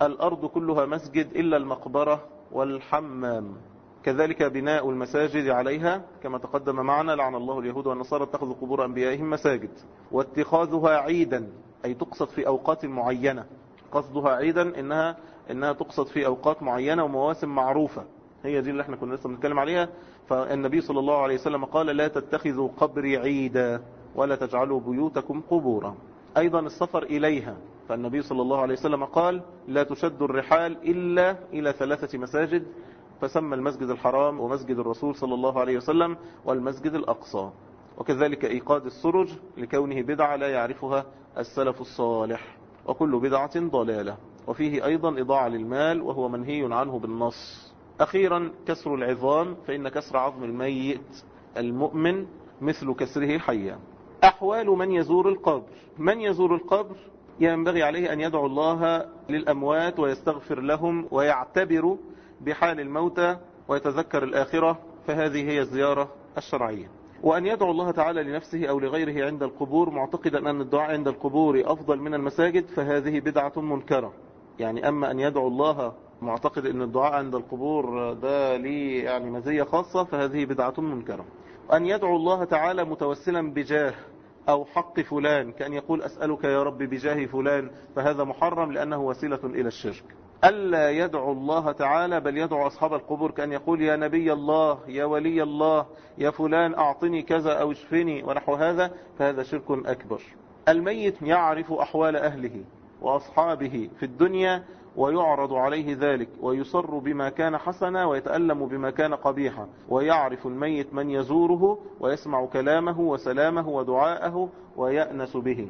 الأرض كلها مسجد إلا المقبرة والحمام. كذلك بناء المساجد عليها كما تقدم معنا، لعن الله اليهود والنصارى اتخذوا قبور أنبيائهم مساجد. واتخاذها عيدا أي تقصد في أوقات معينة، قصدها عيدا إنها, إنها تقصد في أوقات معينة ومواسم معروفة، هي دي اللي احنا كنا لسه بنتكلم عليها. فالنبي صلى الله عليه وسلم قال لا تتخذوا قبري عيدا ولا تجعلوا بيوتكم قبورا. أيضا السفر إليها، فالنبي صلى الله عليه وسلم قال لا تشد الرحال إلا إلى ثلاثة مساجد، فسمى المسجد الحرام ومسجد الرسول صلى الله عليه وسلم والمسجد الأقصى. وكذلك إيقاد السرج لكونه بدعة لا يعرفها السلف الصالح، وكل بدعة ضلالة. وفيه أيضا إضاعة للمال وهو منهي عنه بالنص. أخيرا كسر العظام، فإن كسر عظم الميت المؤمن مثل كسره حيا. أحوال من يزور القبر. من يزور القبر ينبغي عليه أن يدعو الله للأموات ويستغفر لهم ويعتبر بحال الموتى ويتذكر الآخرة، فهذه هي الزيارة الشرعية. وأن يدعو الله تعالى لنفسه أو لغيره عند القبور معتقدا أن الدعاء عند القبور أفضل من المساجد، فهذه بدعة منكرة. يعني أما أن يدعو الله معتقد أن الدعاء عند القبور ده ليه يعني مزية خاصة، فهذه بدعة منكرة. وأن يدعو الله تعالى متوسلا بجاه أو حق فلان، كأن يقول أسألك يا رب بجاه فلان، فهذا محرم لأنه وسيلة إلى الشرك. ألا يدعو الله تعالى بل يدعو أصحاب القبور، كأن يقول يا نبي الله يا ولي الله يا فلان أعطني كذا أو اشفني ونحو هذا، فهذا شرك أكبر. الميت يعرف أحوال أهله وأصحابه في الدنيا ويعرض عليه ذلك ويصر بما كان حسنا ويتألم بما كان قبيحا، ويعرف الميت من يزوره ويسمع كلامه وسلامه ودعاءه ويأنس به.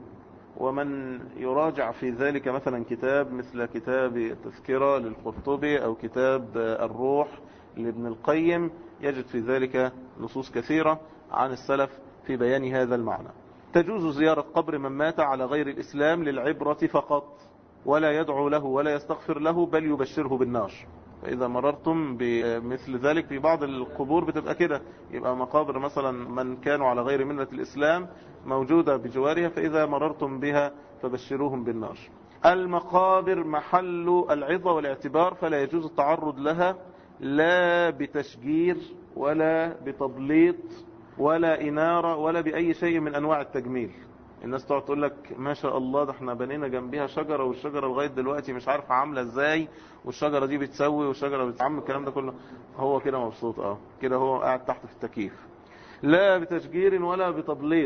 ومن يراجع في ذلك مثلا كتاب مثل كتاب تذكرة للقرطبي أو كتاب الروح لابن القيم يجد في ذلك نصوص كثيرة عن السلف في بيان هذا المعنى. تجوز زيارة قبر من مات على غير الإسلام للعبرة فقط، ولا يدعو له ولا يستغفر له بل يبشره بالنار. فإذا مررتم بمثل ذلك في بعض القبور بتبقى كده، يبقى مقابر مثلا من كانوا على غير ملة الإسلام موجودة بجوارها، فإذا مررتم بها فبشروهم بالنار. المقابر محل العظة والاعتبار، فلا يجوز التعرض لها لا بتشجير ولا بتبليط ولا إنارة ولا بأي شيء من أنواع التجميل. الناس تقعد تقول لك ما شاء الله ده احنا بنينا جنبها شجرة، والشجرة لغاية دلوقتي مش عارفة عاملة ازاي، والشجرة دي بتسوي والشجرة بتعمل، الكلام ده كله هو كده مبسوط، اه كده هو قاعد تحت في التكييف. لا بتشجير ولا بتبليط.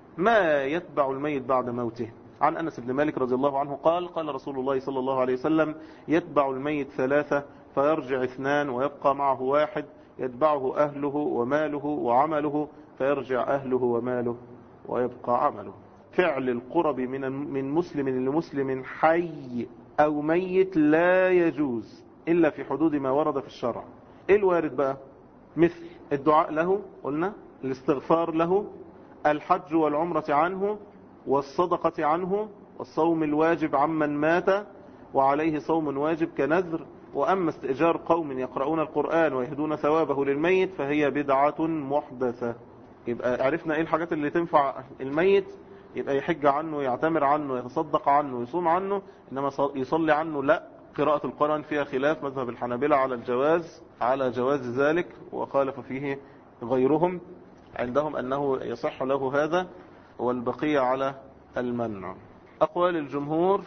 ما يتبع الميت بعد موته. عن أنس بن مالك رضي الله عنه قال قال رسول الله صلى الله عليه وسلم يتبع الميت ثلاثة فيرجع اثنان ويبقى معه واحد، يتبعه أهله وماله وعمله، فيرجع أهله وماله ويبقى عمله. فعل القرب من من مسلم لمسلم حي أو ميت لا يجوز إلا في حدود ما ورد في الشرع. إيه الوارد بقى؟ مثل الدعاء له، قلنا الاستغفار له، الحج والعمرة عنه، والصدقة عنه، والصوم الواجب عمن مات وعليه صوم واجب كنذر. وأما استئجار قوم يقرؤون القرآن ويهدون ثوابه للميت فهي بدعة محدثة. يبقى عرفنا ايه الحاجات اللي تنفع الميت، يبقى يحج عنه، يعتمر عنه، يتصدق عنه، يصوم عنه، انما يصلي عنه لا. قراءة القرآن فيها خلاف، مذهب الحنابلة على الجواز على جواز ذلك، وخالف فيه غيرهم، عندهم أنه يصح له هذا، والبقية على المنع. أقوال الجمهور.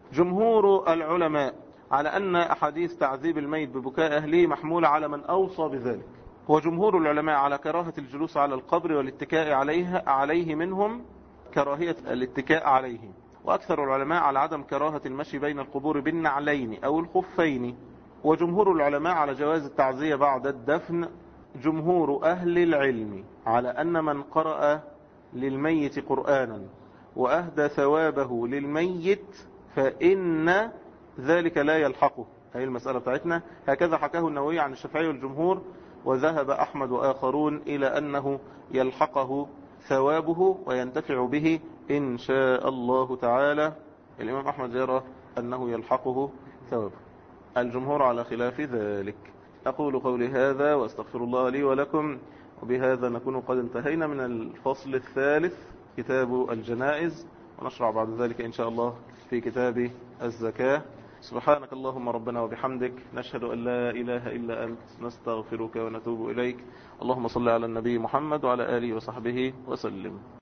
جمهور العلماء على أن أحاديث تعذيب الميت ببكاء أهله محمولة على من أوصى بذلك. وجمهور العلماء على كراهة الجلوس على القبر والاتكاء عليه, عليه منهم كراهية الاتكاء عليه. وأكثر العلماء على عدم كراهة المشي بين القبور بالنعلين أو الخفين. وجمهور العلماء على جواز التعزية بعد الدفن. جمهور أهل العلم على أن من قرأ للميت قرآنا وأهدى ثوابه للميت فإن ذلك لا يلحقه. هذه المسألة بتاعتنا، هكذا حكاه النووي عن الشافعي والجمهور، وذهب أحمد وآخرون إلى أنه يلحقه ثوابه وينتفع به إن شاء الله تعالى. الإمام أحمد يرى أنه يلحقه ثوابه، الجمهور على خلاف ذلك. أقول قولي هذا وأستغفر الله لي ولكم، وبهذا نكون قد انتهينا من الفصل الثالث كتاب الجنائز، ونشرع بعد ذلك إن شاء الله في كتاب الزكاة. سبحانك اللهم ربنا وبحمدك، نشهد أن لا إله إلا أنت، نستغفرك ونتوب إليك. اللهم صل على النبي محمد وعلى آله وصحبه وسلم.